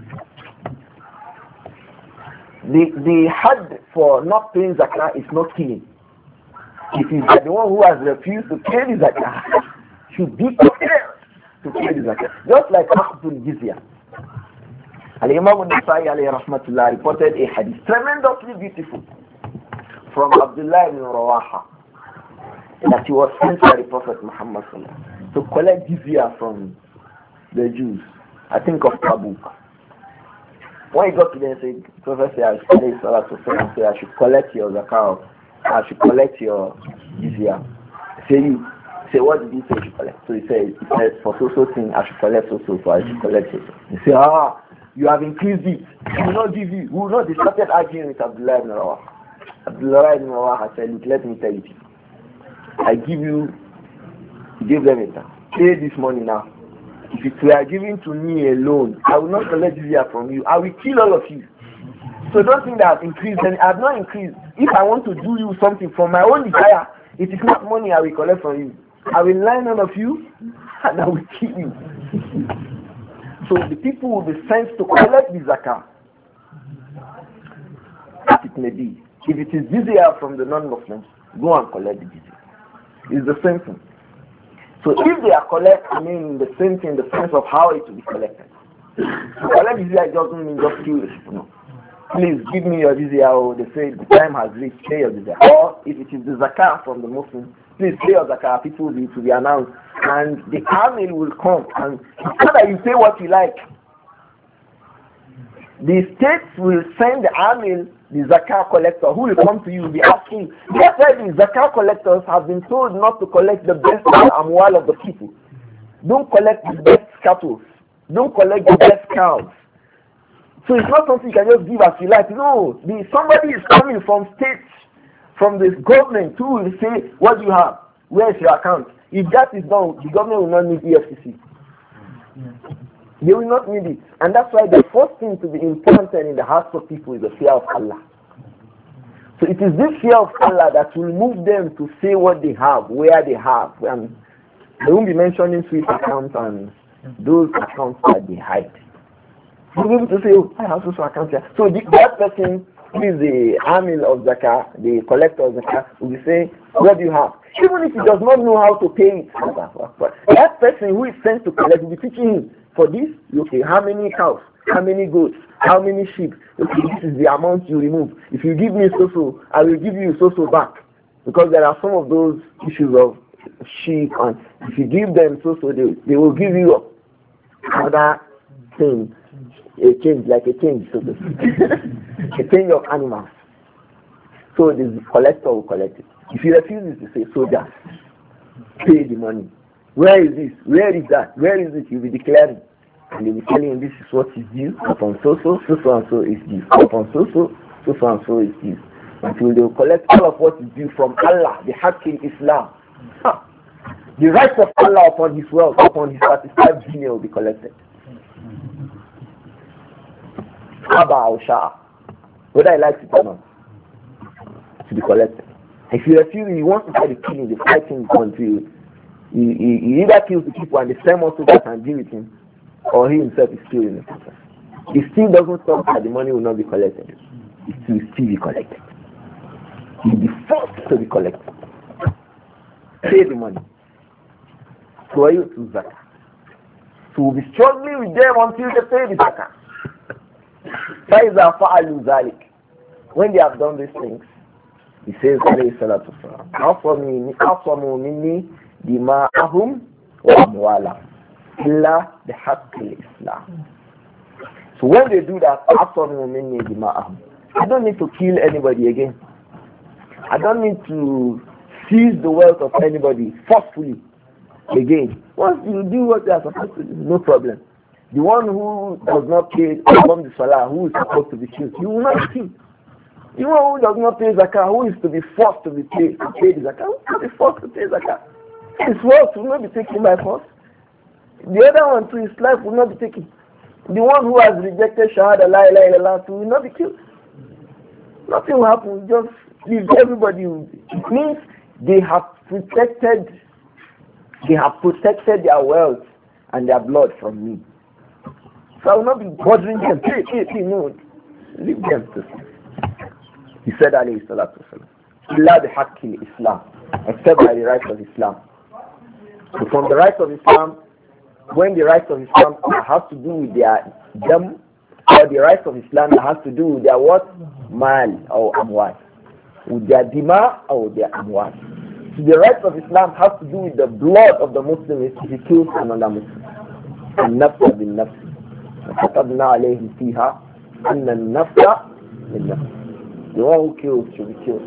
The had for not paying zakah is not killing. It is the one who has refused to pay the zakah should be prepared to pay the zakah. Just like Akhtul Jizya. Al-Imam al-Nasai alayhi rahmatullah reported a hadith tremendously beautiful from Abdullah ibn Rawaha that he was sent by the Prophet Muhammad to collect jizya from the Jews. I think of Tabuk. When he got to them, he said, Prophet said, I should collect your zakah. I should collect your jizya. Say, what did he say I should collect? So he said for so thing, I should collect so I should collect it. He said, you have increased it. We will not give you. We will not. They started arguing with Abdullah ibn Rawaha. Abdullah ibn Rawaha said, look, let me tell you. I give them it. Pay this money now. If it were given to me alone, I will not collect jizya from you. I will kill all of you. So don't think that I've increased, and I have not increased. If I want to do you something from my own desire, it is not money I will collect from you. I will line all of you, and I will kill you. So the people will be sent to collect the zakah. As it may be. If it is jizya from the non-Muslims, go and collect the jizya. It's the same thing. So if they are collecting, the same thing in the sense of how it will be collected. To collect jizya doesn't mean just kill the people, no. please give me your jizya, or they say the time has reached, pay your jizya. Or if it is the zakah from the Muslim, please pay your zakah, people will be announced. And the amil will come, and so that you pay what you like. The states will send the amil, the zakah collector, who will come to you, will be asking. That's why the zakah collectors have been told not to collect the best amwal of the people. Don't collect the best cattle. Don't collect the best cows. So it's not something you can just give as you like. No, somebody is coming from states, from the government, who will say, what do you have? Where is your account? If that is done, the government will not need EFCC. They will not need it. And that's why the first thing to be implanted in the hearts of people is the fear of Allah. So it is this fear of Allah that will move them to say what they have, where they have. And they won't be mentioning Swiss accounts and those accounts that they hide. You'll be able to say, oh, I have social account here. So that person who is the amil of zakah, the collector of zakah, will be saying, what do you have? Even if he does not know how to pay it. That person who is sent to collect will be teaching him, for this, okay, how many cows, how many goats, how many sheep, okay, this is the amount you remove. If you give me so-so, I will give you so-so back. Because there are some of those issues of sheep, and if you give them so-so, they will give you another thing, a change, like a change, so to speak. A change of animals. So the collector will collect it. If he refuses to say, soldiers, pay the money. Where is this? Where is that? Where is it? You'll be declaring. And you'll be telling him this is what is due. Upon so-so, so-so and so is due. Upon so-so, so-so and so is due. Until they will collect all of what is due from Allah, the haqq in Islam. The rights of Allah upon his wealth, upon his satisfied dunya will be collected. Aba or Shah. Whether I like it or not, to be collected. If you refuse, he wants to try the killing, the fighting until he either kills the people and the same also that can deal with him, or he himself is killed in the process. It still doesn't stop that the money will not be collected. It will still be collected. He will be forced to be collected. Pay the money. So are you to zakah. So we'll be struggling with them until they pay the zakah. فَإِذَا فَعَلُوا ذَلِكَ. When they have done these things, he says, alayhi salatu wasalam, أَصَمُوا مِنِّي دِمَاءَهُمْ وَأَمْوَالَهُمْ إِلَّا بِحَقِّ الْإِسْلَامِ. So when they do that, أَصَمُوا مِنِّي دِمَاءَهُمْ, I don't need to kill anybody again. I don't need to seize the wealth of anybody forcefully again. Once you do what you are supposed to do, no problem. The one who does not pay from the salah, who is supposed to be killed, you will not kill. The one who does not pay zakah, who is to be forced to pay the zakah, who is to be forced to pay zakah. His wealth will not be taken by force. The other one too, his life will not be taken. The one who has rejected Shahada La ilaha illallah will not be killed. Nothing will happen. Just leave everybody. It means they have protected their wealth and their blood from me. So I will not be bothering them. Pay, no. Leave them to sleep. He said, alayhi salatu wasalam, illa bihaqqi Islam, except by the rights of Islam. So from the rights of Islam, when the rights of Islam has to do with them, or the rights of Islam has to do with their what? Mal or amwal. With their dima or their amwal. So the rights of Islam has to do with the blood of the Muslim if he kills another Muslim. النفس بالنفس وكتبنا عليه فيها أن النفس بالنفس. The one who kills should be killed.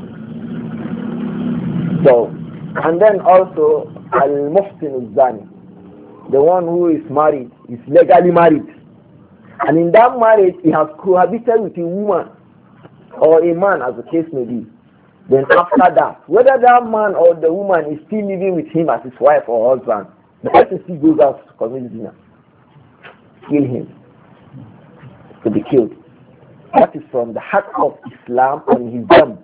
So, and then also al-muhsin al-zani, the one who is married, is legally married, and in that marriage he has cohabited with a woman or a man, as the case may be. Then after that, whether that man or the woman is still living with him as his wife or husband, the person still goes out to commit zina. Kill him. To be killed. That is from the heart of Islam and his dam.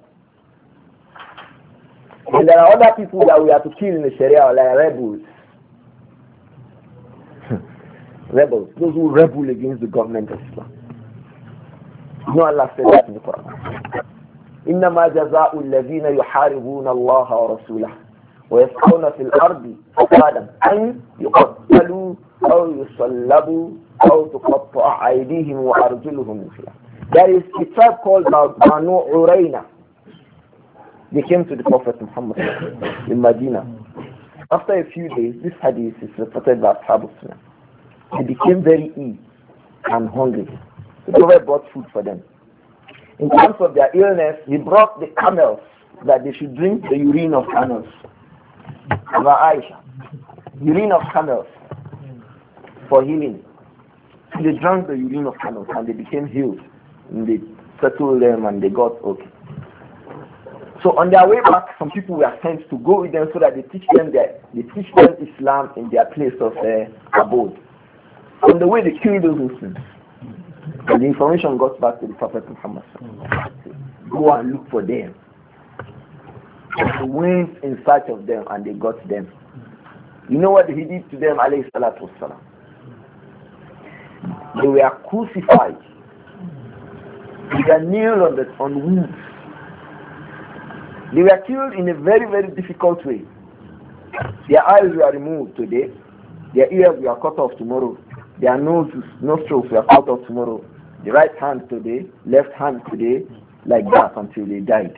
And there are other people that we have to kill in the Sharia, like rebels. Rebels, those who rebel against the government of Islam. No, Allah said that in the Quran. إنما جزاء الذين يحاربون الله ورسوله ويسعون في الأرض فسادا أن يقتلوا أو يصلبوا أو تقطع أيديهم وأرجلهم من خلاف There is a tribe called Banu Urayna. They came to the Prophet Muhammad in Medina. After a few days, this hadith is reported by Ashab Sunnah. They became very ill and hungry. The Prophet brought food for them. In terms of their illness, he brought the camels that they should drink the urine of camels. Aisha, urine of camels for healing. So they drank the urine of camels and they became healed. And they settled them and they got okay. So on their way back, some people were sent to go with them so that they teach them Islam in their place of abode. On the way, they killed those Muslims. And the information got back to the Prophet Muhammad. Go and look for them. They went in search of them and they got them. You know what he did to them, alayhi salatu wasalam? They were crucified. They were nailed on wood. They were killed in a very, very difficult way. Their eyes were removed today. Their ears were cut off tomorrow. Their nostrils were cut off tomorrow. The right hand today, left hand today, like that until they died.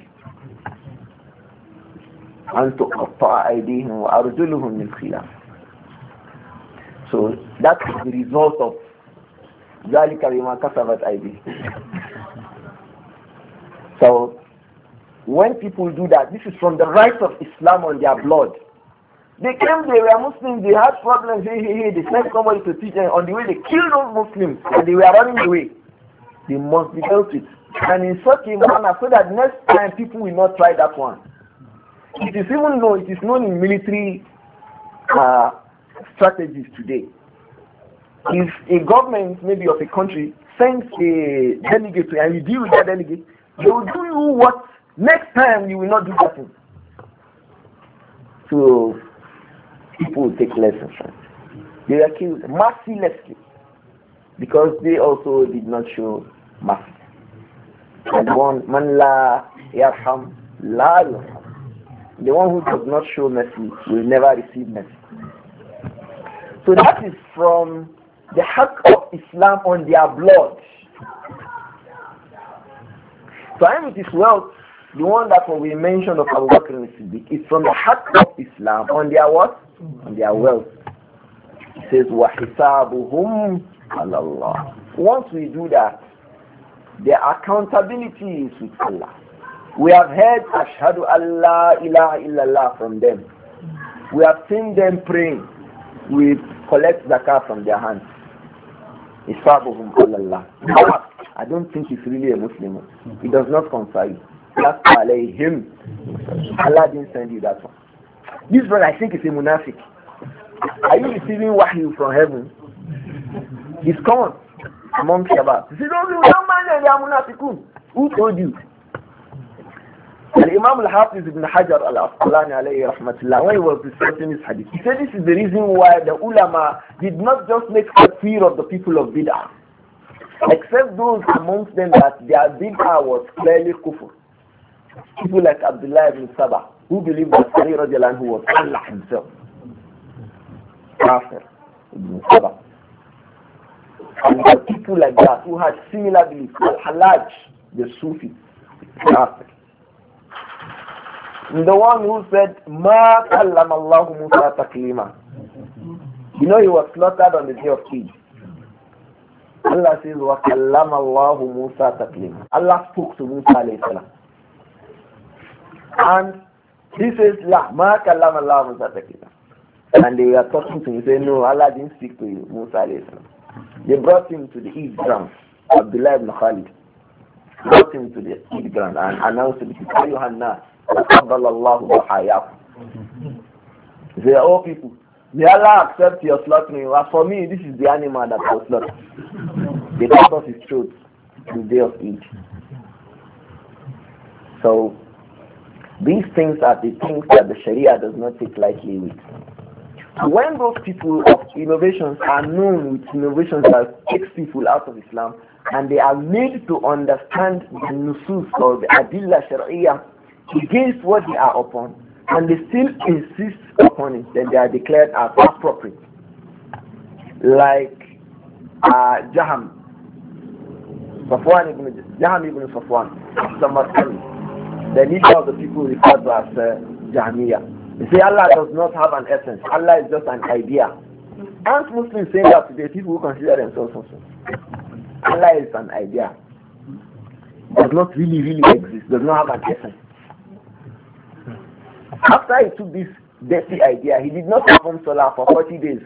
And to أَيْدِيهِمْ وَأَرْجُلُهُمْ مِنْ خِلَافٍ. So that's the result of ذَلِكَ بِمَا كَسَبَتْ أَيْدِيهِمْ. So when people do that, this is from the rights of Islam on their blood. They came, they were Muslims, they had problems, they sent somebody to teach them. On the way, they killed those Muslims and they were running away. They must be dealt with. And in such a manner, so that next time people will not try that one. It is known in military strategies today. If a government, maybe of a country, sends a delegate and you deal with that delegate, they will do you what next time you will not do that thing. So people will take lessons from it. They were killed mercilessly because they also did not show mercy. And one man la yarham la yarham. The one who does not show mercy will never receive mercy. So that is from the haqq of Islam on their blood. So it is wealth, the one that we mentioned of Abu Bakr al-Siddiq, is from the haqq of Islam on their what? On their wealth. It says, وَحِسَابُهُمْ عَلَى اللَّهِ. Once we do that, their accountability is with Allah. We have heard Ashhadu Allah ilaha illallah from them. We have seen them praying. We collect zakah from their hands. Isabuhum Allah. I don't think he's really a Muslim. He does not concern you. That's alayhim. Allah didn't send you that one. This one I think is a munafiq. Are you receiving wahyu from heaven? He's common among Shabbat. He said, don't mind them, they are munafiqun. Who told you? And Imam al-Hafiz ibn Hajar al-Asqalani alayhi rahmatullah, when he was discussing this hadith, he said this is the reason why the ulama did not just make a fear of the people of bid'ah, except those amongst them that their bid'ah was clearly kufr. People like Abdullah ibn Sabah, who believed that Ali radiallahu anhu was Allah himself. Kafir ibn Sabah. And the people like that who had similar beliefs, Al-Halaj, the Sufi, Kafir. The one who said, Ma kallam Allahu Musa taklima. You know he was slaughtered on the day of Eid. Allah says, Wa kallam Allahu Musa taklima. Allah spoke to Musa alayhi salam. And he says, La, ma kallam Allahu Musa taklima. And they were talking to him, saying, no, Allah didn't speak to you, Musa alayhi salam. They brought him to the Eid ground, Abdullah ibn Khalid. Brought him to the Eid ground and announced to the people, Yohanna, he said, oh people, may Allah accept your slaughtering. As for me, this is the animal that was slaughtered. They cut off his throat the day of Eid. So these things are the things that the Sharia does not take lightly with. When those people of innovations are known with innovations that takes people out of Islam, and they are made to understand the nusus or the adilla sharia against what they are upon, and they still insist upon it, then they are declared as appropriate. Like Jaham Safwan ibn Jahm ibn Safwan, Samarkand, the leader of the people referred to as Jahmiyyah. They say Allah does not have an essence. Allah is just an idea. Aren't Muslims saying that today? People who consider themselves Muslims. Allah is an idea. Does not really exist. Does not have an essence. After he took this dirty idea, he did not perform Salah for 40 days.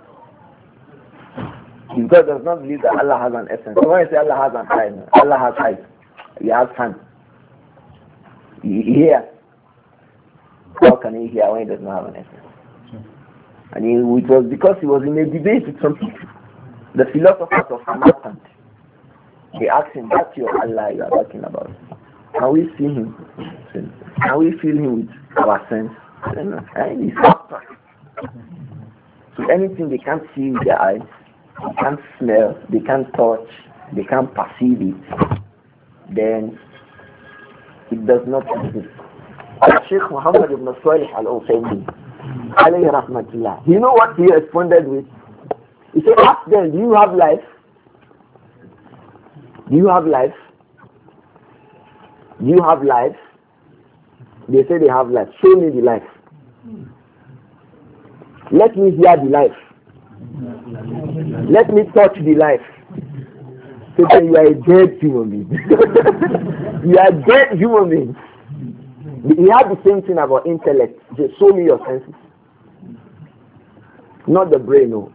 Because does not believe that Allah has an essence. So when I say Allah has an eye, Allah has eyes. He has hands. He hears. How can he hear when he does not have an essence? And it was because he was in a debate with some people. The philosophers of Samarkand. They asked him, that's your Allah you are talking about. Can we see him? Can we feel him with our sense? I don't know. And he's abstract. So anything they can't see with their eyes, they can't smell, they can't touch, they can't perceive it, then it does not exist. Sheikh Muhammad ibn Salih al-Uthaymeen, alayhi rahmatullah, you know what he responded with? He said, ask them, do you have life? Do you have life? Do you have life? They say they have life. Show me the life. Let me hear the life. Let me touch the life. So then you are a dead human being. You are a dead human being. He had the same thing about intellect. Just show me your senses. Not the brain, no.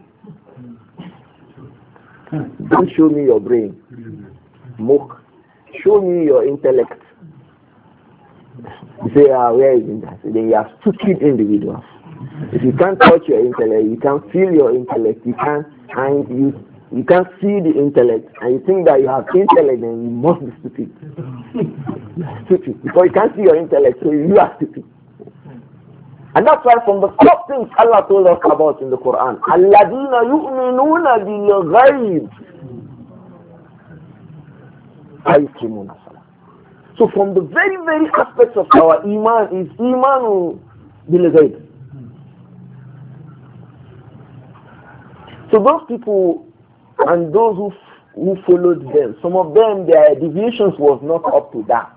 Don't show me your brain. Mook. Show me your intellect. You say, where is it? Then you are stupid individuals. If you can't touch your intellect, you can't feel your intellect, you can't see the intellect, and you think that you have intellect, then you must be stupid. Stupid. Because you can't see your intellect, so you are stupid. And that's why from the top things Allah told us about in the Quran, الَّذِينَ يُؤْمِنُونَ بِالْغَيْبِ وَيُقِيمُونَ الصَّلَاةَ. So from the very, very aspects of our iman is imanu bil-ghayb. So those people and those who followed them, some of them, their deviations was not up to that.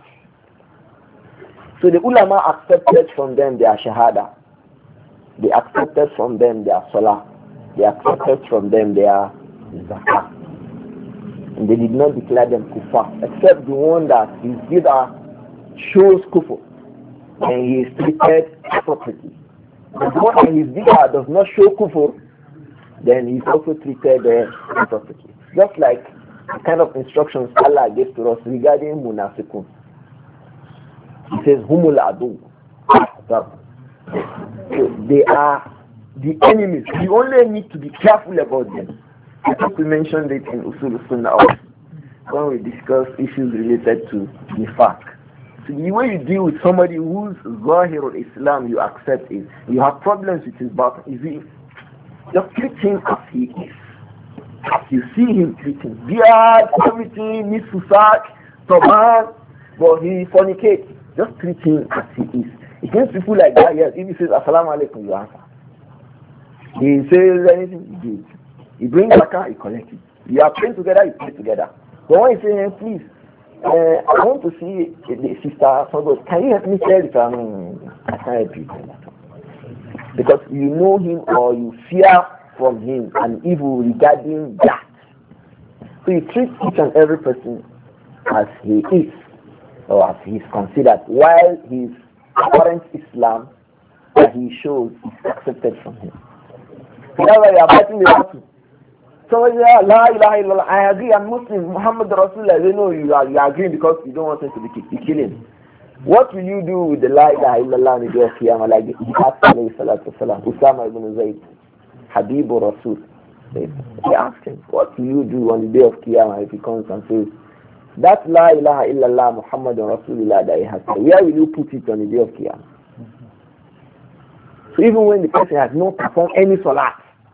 So the ulama accepted from them their shahada. They accepted from them their salah. They accepted from them their zakah. And they did not declare them kufar, except the one that his bid'ah shows kufr, and he is treated appropriately. The one that his bid'ah does not show kufr, then he is also treated appropriately. Just like the kind of instructions Allah gave to us regarding munafiqun. He says, humul adu. So they are the enemies. You only need to be careful about them. I think we mentioned it in Usul Sunnah when we discussed issues related to nifaq. So the way you deal with somebody who's Zahir Islam you accept is, you have problems with his back, just treat him as he is. As you see him treating. Beard, everything, needs to sack, turban, but he fornicates. Just treat him as he is. Against people like that, yes, if he says Assalamu alaikum, you answer. He says anything, you do it. He brings zakah, he collects it. You are praying together, you pray together. But when he says, hey, please, I want to see the sister, somebody, can you help me tell it? I can't help you. Because you know him or you fear from him an evil regarding that. So you treat each and every person as he is, or as he is considered, while his apparent Islam that he shows is accepted from him. So that's why you are fighting the battle. Somebody says, La ilaha illallah, I agree, I'm Muslim, Muhammad Rasulullah. They know you are agreeing because you don't want him to be killed. You kill him. What will you do with the La ilaha illallah on the day of Qiyamah, like he asked alayhi salatu wasalam, Usama ibn Zayd, Habibu Rasul. They asked him, what will you do on the day of Qiyamah if he comes and says, that La ilaha illallah Muhammad Rasulullah that he has said, where will you put it on the day of Qiyamah? So even when the person has not performed any salat,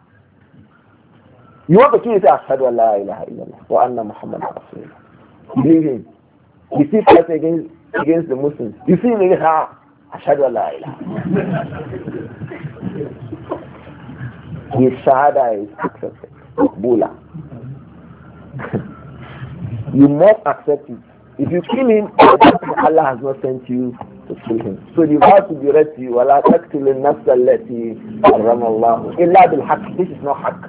you want to kill him, say, Ashhadu an la ilaha illallah wa anna Muhammad Rasulullah. Believe him. You see fight against the Muslims. You see him against Ashhadu an la ilaha. His shahada is accepted. Bula. You must accept it. If you kill him, Allah has not sent you to kill him. So the verse will be read to you, وَلَا تَقْتُلُوا النَّفْسَ الَّتِي حَرَّمَ اللَّهُ إِلَّا بِالْحَقِّ. This is not haqq.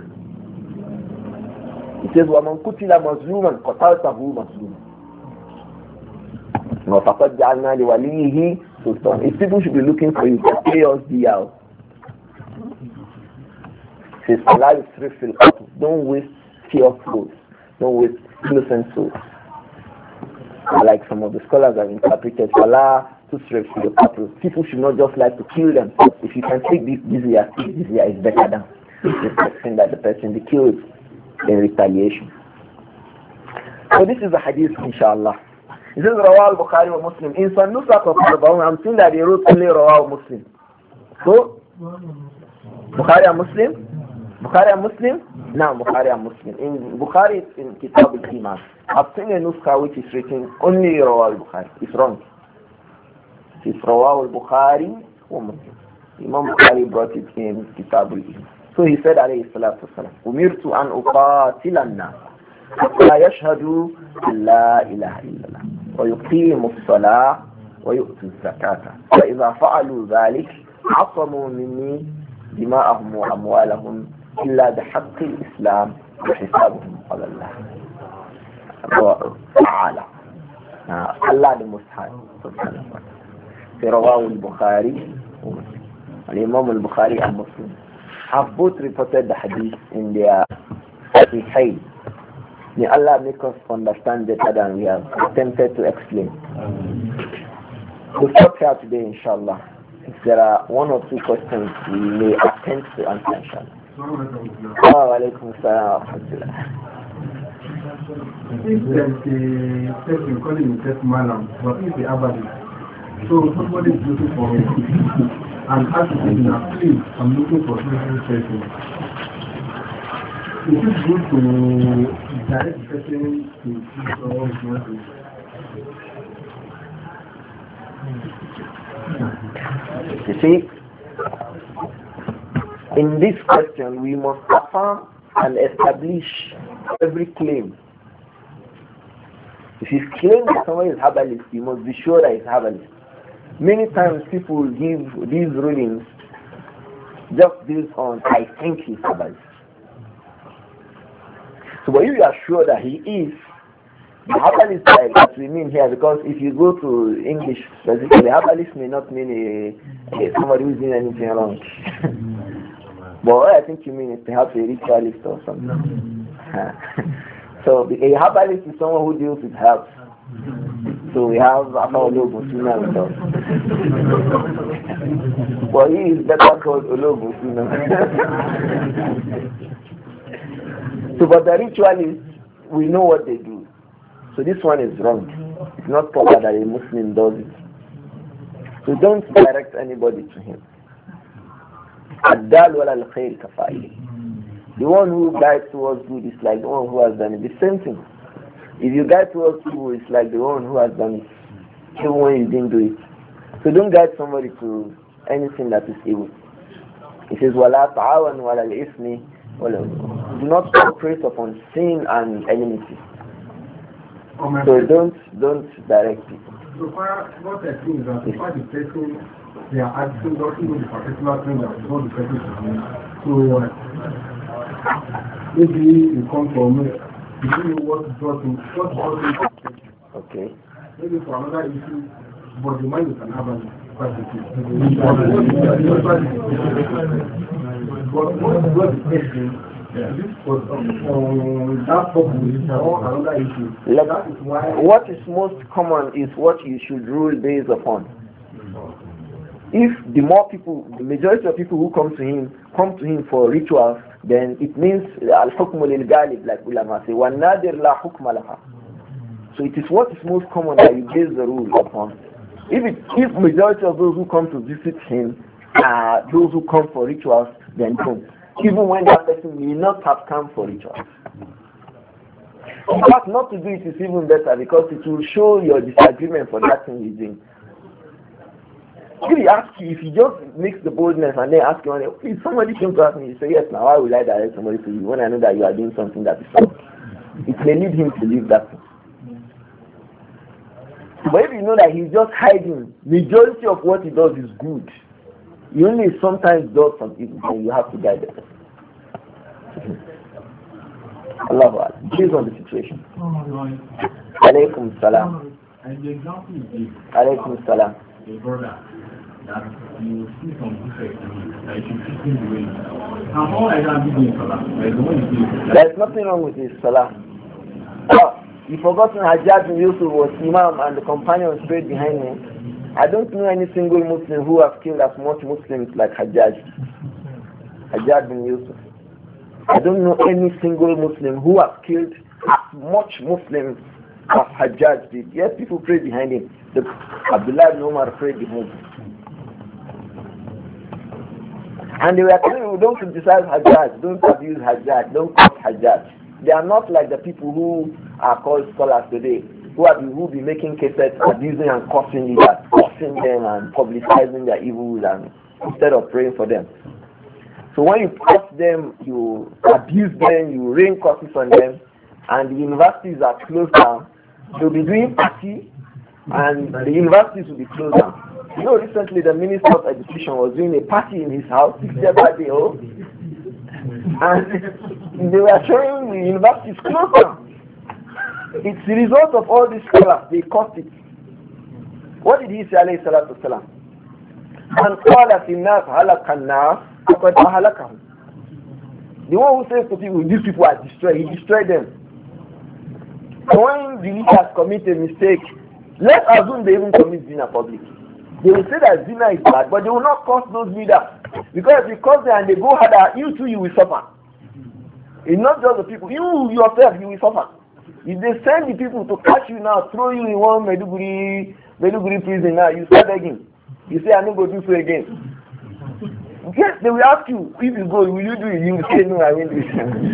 It says, وَمَنْ قُتِلَ مَظْلُومًا قَتَلْتَهُ مَظْلُومًا وَفَقَدْ جَعَلْنَا لِوَلِيِّهِ سُلْطَانًا. If people should be looking for you, to pay us the out. It says, Allah is free. Don't waste pure souls. Don't waste innocent souls. Like some of the scholars have interpreted, Allah to strip the people. People should not just like to kill themselves. If you can take this year is better than the person that the person be killed in retaliation. So this is the hadith, inshallah. It says Rawah al-Bukhari wa Muslim. In some nusakh of Arba'un, I'm seeing that they wrote only Rawah Muslim. So, Bukhari and Muslim? Bukhari and Muslim? No, Bukhari and Muslim. In Bukhari, it's in Kitab al-Iman. I've seen a nuskha which is written only Rawah al-Bukhari. It's wrong. It's Rawah al-Bukhari wa Muslim. Imam Bukhari brought it in Kitab al-Iman. So he said, alayhi salatu wasalam, Umirtu an uqatila an-nas hatta yashhadu an la ilaha illallah wa yuqimu as-salah wa yu'tu az-zakata wa idha fa'alu dhalik 'asamu minni dima'ahum wa amwalahum illa bihaqqi al-islam wa hisabuhum 'ala Allah ta'ala. Allah the Most High subhanahu wa ta'ala. Rawahu al-Bukhari wa Muslim. Al-Imam al-Bukhari and Muslim have both reported the hadith in their Sahih. May Allah make us understand better than we have attempted to explain. We'll stop here today, inshallah. If there are one or two questions, we may attempt to answer, inshallah. Wa alaikum assalam wa rahmatullah. If there's a person calling himself Malam, but he's the Abadi, so somebody is looking for him. And asking him, please, I'm looking for something special. Is it good to direct the person to see all his message? You see, in this question, we must affirm and establish every claim. If you claim that someone is herbalist, you must be sure that he's herbalist. Many times people give these rulings just based on, I think he's herbalist. So but if you are sure that he is, the herbalist that we mean here, because if you go to English, basically herbalist may not mean somebody who's doing anything wrong. But what I think you mean is perhaps a ritualist or something. So a herbalist is someone who deals with herbs. So we have Ologun Suna with us. But he is better called Ologun Suna. So but the ritualists, we know what they do. So this one is wrong. It's not proper that a Muslim does it. So don't direct anybody to him. Ad-dal wala al-khair kafa'ili. The one who guides towards good is like the one who has done it. The same thing. If you guide towards evil, it's like the one who has done it, even when you didn't do it. So don't guide somebody to anything that is evil. It says, وَلَا تَعَوَنْ وَلَا الْإِثْمِ وَلَا. Do not cooperate upon sin and enmity. So don't direct people. So far, what I think is that if the person they are asking doesn't know the particular thing that is not the person to do. So maybe you come from me. You don't know what brought him. Okay. Maybe for another issue, but the mind is an avenue. But what the question? This was that purpose or another issue. That is why. What is most common is what you should rule based upon. If the majority of people who come to him for rituals, then it means al-hukmu lil-ghalib, like ulama say, وَالنَّادِرْ لَا حُكْمَ لَهَا. So it is what is most common that you base the rule upon. If majority of those who come to visit him are those who come for rituals, then don't. Even when that person may not have come for rituals. In fact, not to do it is even better because it will show your disagreement for that thing you're doing. If you just mix the boldness and then ask him, if somebody came to ask me, you say, yes, now why would I direct somebody to you when I know that you are doing something that is wrong? It may lead him to leave that thing. But if you know that he's just hiding, majority of what he does is good. He only sometimes does some evil, then you have to guide them. Allah, based on the situation. Alaykum salam. And the example you give, Alaykum salam. a brother, that you see some defect in him, that you should treat him the way. And all like that, be doing salah. Like the one you do. There's nothing wrong with his salah. Oh, you forgotten Hajjaj bin Yusuf was Imam and the companions prayed behind him. I don't know any single Muslim who has killed as much Muslims like Hajjaj bin Yusuf. I don't know any single Muslim who has killed as much Muslims as Hajjaj did. Yes, people prayed behind him. Abdullah ibn Umar prayed behind him. And they were telling him, don't criticize Hajjaj, don't abuse Hajjaj, don't curse Hajjaj. They are not like the people who are called scholars today, who be making cases, abusing and cursing leaders, cursing them and publicizing their evils and instead of praying for them. So when you curse them, you abuse them, you rain curses on them, and the universities are closed down, they'll be doing party and the universities will be closed down. You know, recently the Minister of Education was doing a party in his house, 6th birthday, and they were showing the universities closed down. It's the result of all these scholars, they caused it. What did he say, alayhi salatu wasalam? Man qala fi nas halaka an-nas faqad ahlakahum. The one who says to people, these people are destroyed, he destroyed them. So when the leaders commit a mistake, let's assume they even commit zina public. They will say that zina is bad, but they will not curse those leaders. Because if you curse them and they go harder, you too, you will suffer. It's not just the people, you yourself, you will suffer. If they send the people to catch you now, throw you in one Meduguri prison now, you start begging. You say, I'm not going to do so again. Yes, they will ask you, if you go, will you do it? You will say, no, I will do it.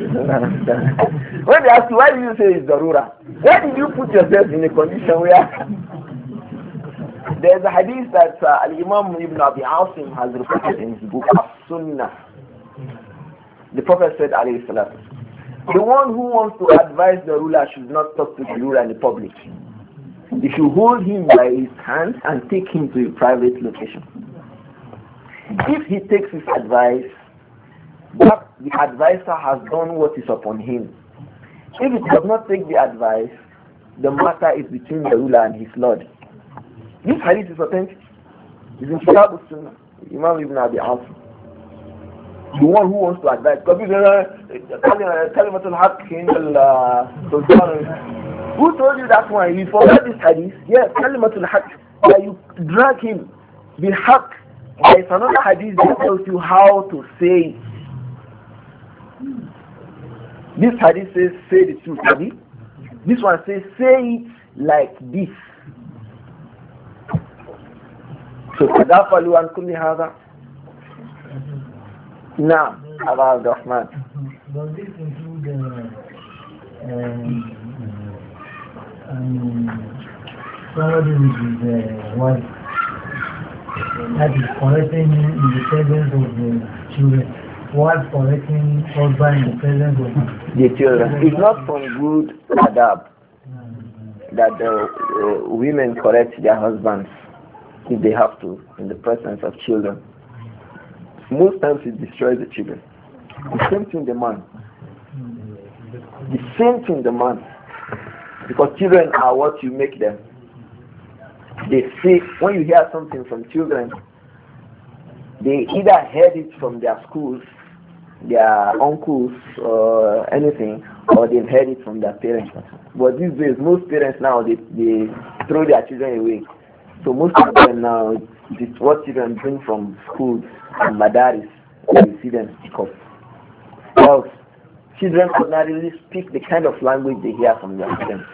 When they ask you, why do you say it's Darura? Why did you put yourself in a condition where... There's a hadith that Al-Imam Ibn Abi Asim has reported in his book, As-Sunnah. The Prophet said, alayhi salatu, the one who wants to advise the ruler should not talk to the ruler in the public. He should hold him by his hand and take him to a private location. If he takes his advice, but the advisor has done what is upon him. If he does not take the advice, the matter is between the ruler and his lord. This hadith is authentic. It's in Kitab al-Sunnah, Imam Ibn Abi Asim. The one who wants to advise. Who told you that one? You forgot this hadith? Yes, Kalimatul Haq. That you drag him. Bil Haq. There is another hadith that tells you how to say it. This hadith says, say the truth. Hadith. This one says, say it like this. So, تدافلوا عن كل هذا. نعم أبا عبد الرحمن. Does this include somebody with his wife that is correcting him in the presence of the children, wife correcting husband in the presence of the children? It's not from good adab that the women correct their husbands if they have to in the presence of children. Most times it destroys the children. The same thing the man. The same thing the man. Because children are what you make them. They say, when you hear something from children, they either heard it from their schools, their uncles or anything, or they've heard it from their parents. But these days, most parents now, they throw their children away. So most of them now, it's what children bring from schools and madaris, you see them speak of. Well, children ordinarily speak the kind of language they hear from their parents.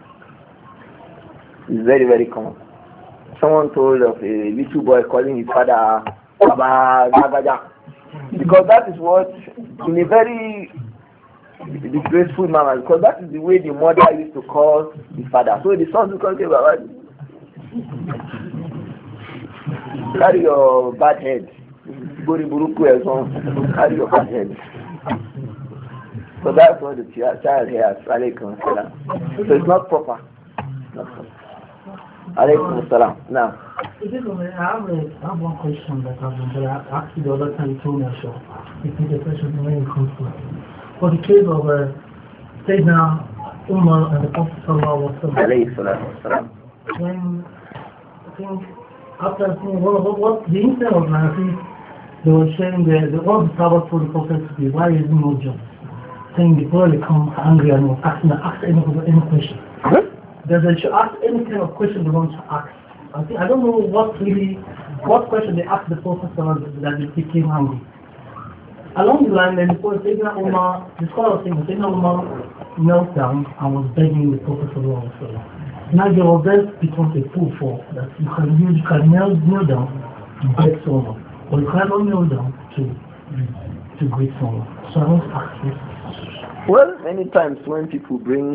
It's very, very common. Someone told of a little boy calling his father Baba Nagaja, because that is what, in a very disgraceful manner, because that is the way the mother used to call his father. So the son will call him Baba. Carry your bad head. Carry your bad head. So that's what the child hears. So it's not proper. Not proper. Alaykum salam. Now. I have one question that I asked you the other time. You told me I should repeat the question when it comes to it. For the case of Sayyidina Umar and the Prophet Sallallahu Alaihi Wasallam, when I think after what the incident of Nafi, they were sharing what the Sabbath for the Prophet to be, why is he not just saying the Prophet becomes angry and was asking any question. That they should ask any kind of question they want to ask. I don't know what question they asked the Prophet that they became angry. Along the line, then the Prophet Sayyidina Umar, the scholar was saying that Sayyidina Umar knelt down and was begging the Prophet Sallallahu Alaihi Wasallam. Now your verse becomes a proof for that you can kneel down to beg someone, or you cannot kneel down to greet someone. So I want to ask you. Well, many times when people bring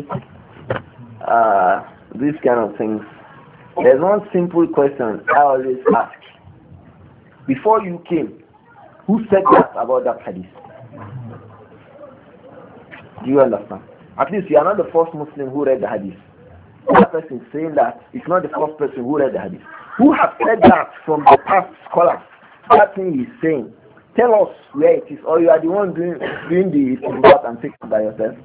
these kind of things, there's one simple question I always ask. Before you came, who said that about that hadith? Do you understand? At least you are not the first Muslim who read the hadith. That person saying that is not the first person who read the hadith. Who has said that from the past scholars? That thing he's saying. Tell us where it is, or you are the one doing the istinbat and taking it by yourself.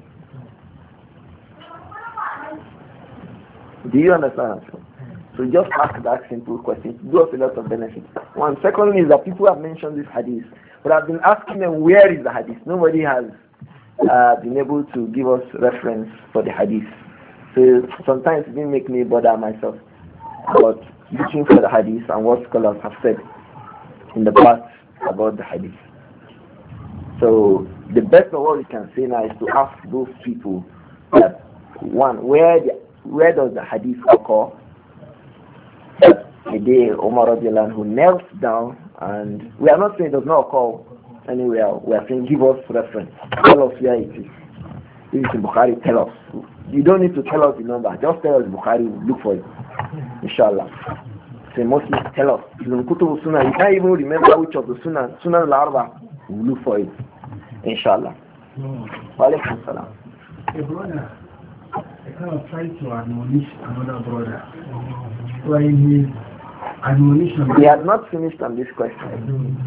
Do you understand? So just ask that simple question. It gives a lot of benefit. One. Secondly is that people have mentioned this hadith, but I've been asking them where is the hadith. Nobody has been able to give us reference for the hadith. So sometimes it didn't make me bother myself about looking for the hadith and what scholars have said in the past about the hadith. So the best of all we can say now is to ask those people that one, where does the hadith occur? That the day Umar radiallahu anhu knelt down, and we are not saying it does not occur anywhere. We are saying give us reference. Tell us where it is. If it's in Bukhari, tell us. You don't need to tell us the number. Just tell us Bukhari, look for it. Inshallah. Say Muslim, tell us. You can't even remember which of the Sunan al-Arba. Look for it. Inshallah. Wa alaikum salam. A brother, I kind of try to admonish another brother. So I need admonition. He had not finished on this question.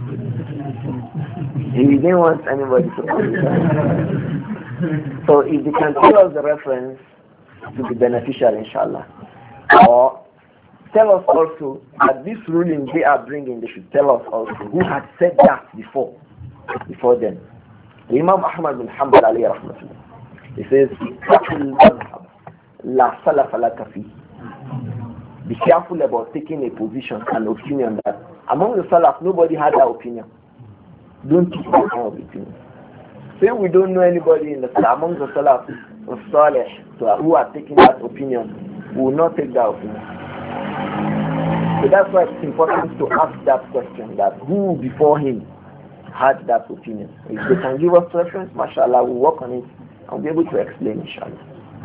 He didn't want anybody to finish. So if they can tell us the reference, to be beneficial, inshallah. Or tell us also that this ruling they are bringing, they should tell us also who had said that before them. Imam Ahmad bin Hanbal alayhi rahmatullah, he says, La salafa laka fi. Be careful about taking a position, an opinion that among the salaf nobody had that opinion. Don't take that kind of opinion. Say we don't know anybody among the salaf of Salih who are taking that opinion, we will not take that opinion. So that's why it's important to ask that question, that who before him had that opinion. If they can give us reference, mashallah, we'll work on it and be able to explain, inshallah.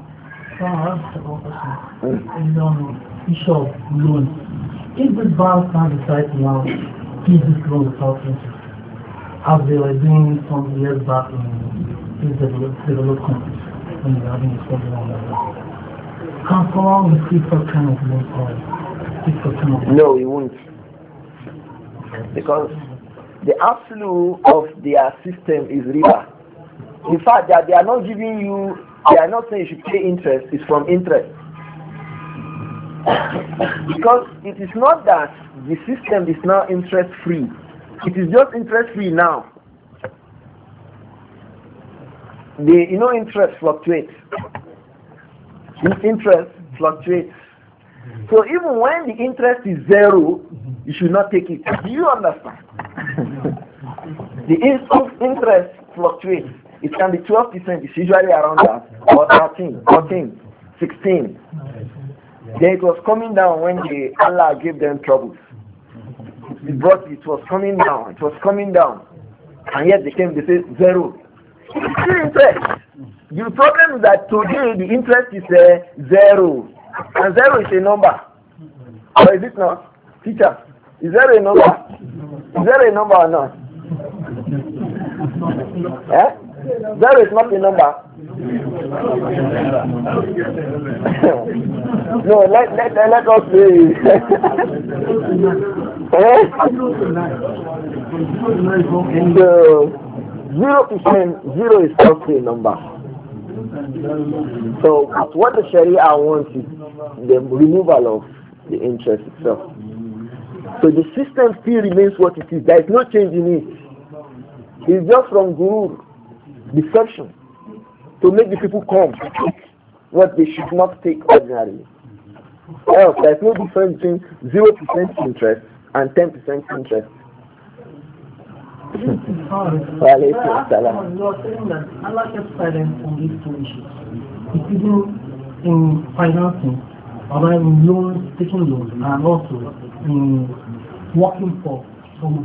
Issue of loans. If the bank now decide to now give this loan without interest, as they were doing some years back in developed countries when they were having a problem on that, can someone receive such kind of loan or take such kind of loan? No, he won't. Because the absolute of their system is riba. In fact, that they are not giving you, they are not saying you should pay interest, it's from interest. Because it is not that the system is now interest free. It is just interest free now. Interest fluctuates. Interest fluctuates. So even when the interest is zero, you should not take it. Do you understand? The interest fluctuates. It can be 12%, it's usually around that, or 13, 14, 16. Then it was coming down when Allah gave them troubles. It was coming down. And yet they said zero. It's still interest. The problem is that today the interest is zero. And zero is a number. Or is it not? Teacher, is zero a number? Is zero a number or not? Zero is not a number. No, let us say. So 0%, zero is also a number. So what the Sharia wants is the removal of the interest itself. So the system still remains what it is. There is no change in it. It's just from guru, deception, to make the people come to take what they should not take ordinarily. Else, there is no difference between 0% interest and 10% interest. You are saying that Allah kept silent on these two issues. It's even in financing, or in loans, taking loans, and also in working for an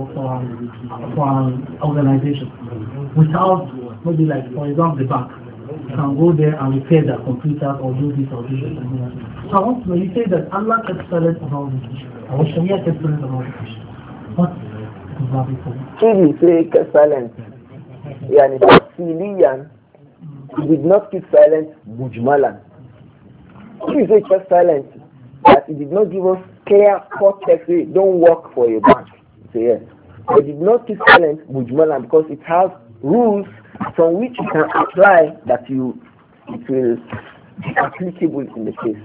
organization without maybe, like, for example, the bank. You can go there and repair their computers or do this or this. So I want to know, you say that Allah kept silent on all these issues, or Sharia kept silent on all these issues. What is that before? If you say kept silent, yani tafsiliyan, he did not keep silent mujmalan. If you say kept silent, that he did not give us clear cut text, don't work for a bank. Say yes. But he did not keep silent mujmalan because it has rules from which you can apply that it will be applicable in the case.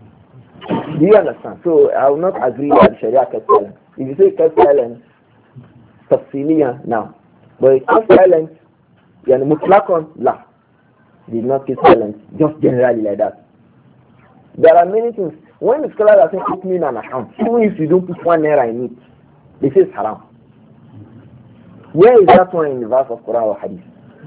Do you understand? So I will not agree that Sharia kept silent. If you say kept silent, tafsiliyan now. But it kept silent, yani mutlaqan la. Did not keep silent, just generally like that. There are many things. When the scholars are saying put me in an account, even if you don't put 1 naira in it, they say it's haram. Where is that one in the verse of Quran or Hadith?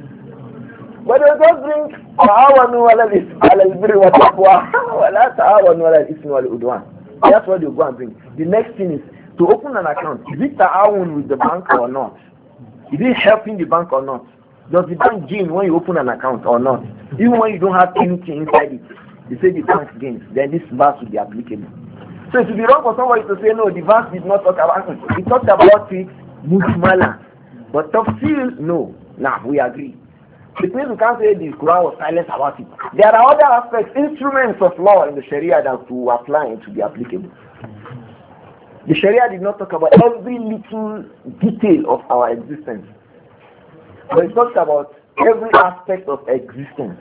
But they just bring ta'awanu ala al-birri wa taqwa wa la ta'awanu ala al-ithmi wal udwan. That's what they go and bring. The next thing is to open an account. Is it ta'awun with the bank or not? Is it helping the bank or not? Does the bank gain when you open an account or not? Even when you don't have anything inside it, they say the bank gains. Then this verse will be applicable. So it would be wrong for somebody to say no, the verse did not talk about it. It talked about it mujmala. But tafsir, no. Nah, we agree. It means we can't say the Quran was silent about it. There are other aspects, instruments of law in the Sharia that to apply to be applicable. The Sharia did not talk about every little detail of our existence. But it talks about every aspect of existence.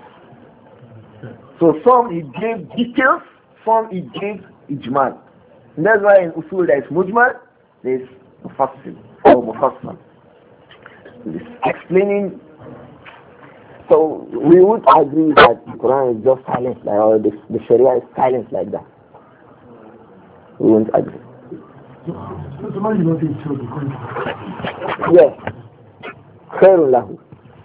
So some he gave details, some he gave ijmal. And that's why in usul there is mujmal, there is mufassil or mufassal. Explaining. So we would agree that the Quran is just silent, like, or the Sharia is silent like that. We won't agree. So somebody not in show the contract. Yes. Khairun lahu.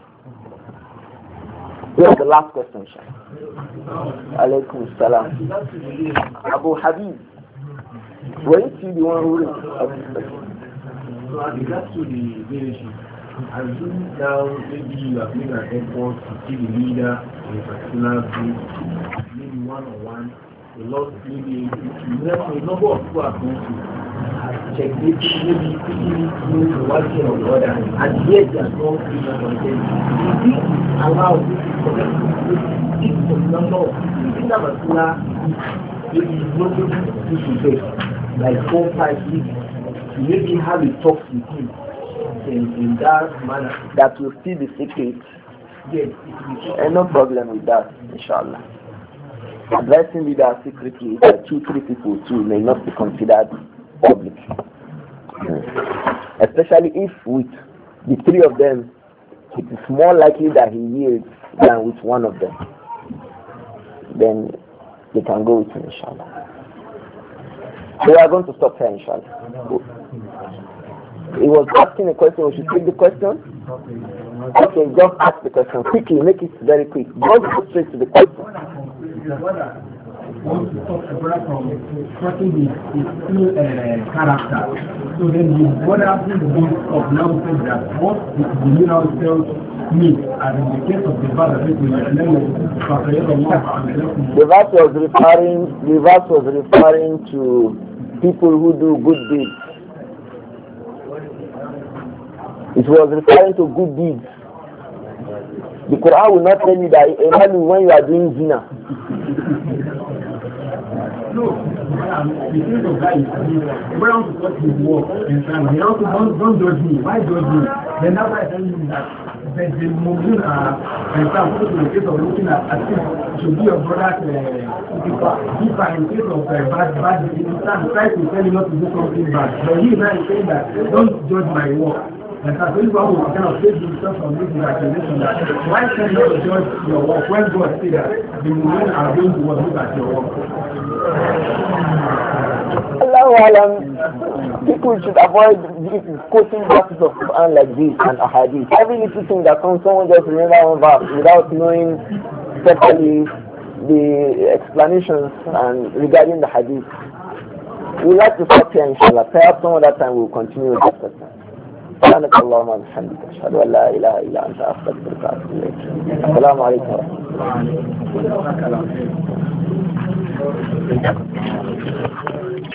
Here's the last question, Shah. Alaykum salam. Abu Habib. Were you the one who So as regards to the leadership, I assume now maybe you have made an effort to see the leader in a particular group, maybe one-on-one, a lot, maybe a number of people are going to check maybe the one thing or the other, and yet they are not being content. If this allows this for them to speak for the number of people in that particular maybe nobody to face, like 4, 5 weeks, to maybe have a talk with him. In that manner, that will still be secret. Yes, and no problem with that, inshallah. Addressing leaders secretly by 2-3 people too may not be considered public. Especially if with the 3 of them, it is more likely that he yields than with one of them. Then they can go with him, inshallah. So we are going to stop here, inshallah. He was asking a question. We should take the question. Okay, just ask the question quickly. Make it very quick. Don't go straight to the question. Want to stop a brother from trusting his true character. So then his brother of now said that what the leader tells me, as in the case of the father, the verse was referring to people who do good deeds. It was referring to good deeds. The Quran will not tell you that imagine when you are doing zina. No, the spirit of God is where I want to touch his work and time. He also don't judge me. Why judge me? Then that's why I tell you that the movement and some people in the case of looking at it should be your brother's keeper. In case of bad instance, try to tell you not to do something bad. But he now is saying that don't judge my work. And so this one will kind of save himself from this accusation that why can't you judge your work when God said that the movement are going to look at your work? Allahu Alam, people should avoid quoting verses of Quran like this and ahadith. Every little thing that comes, someone just remember one verse without knowing especially the explanations and regarding the hadith. We'd like to stop here inshallah. Perhaps some other time we'll continue with this question. سبحانك اللهم وبحمدك أشهد أن لا إله إلا أنت أستغفرك وأتوب إليك. السلام عليكم ورحمة الله.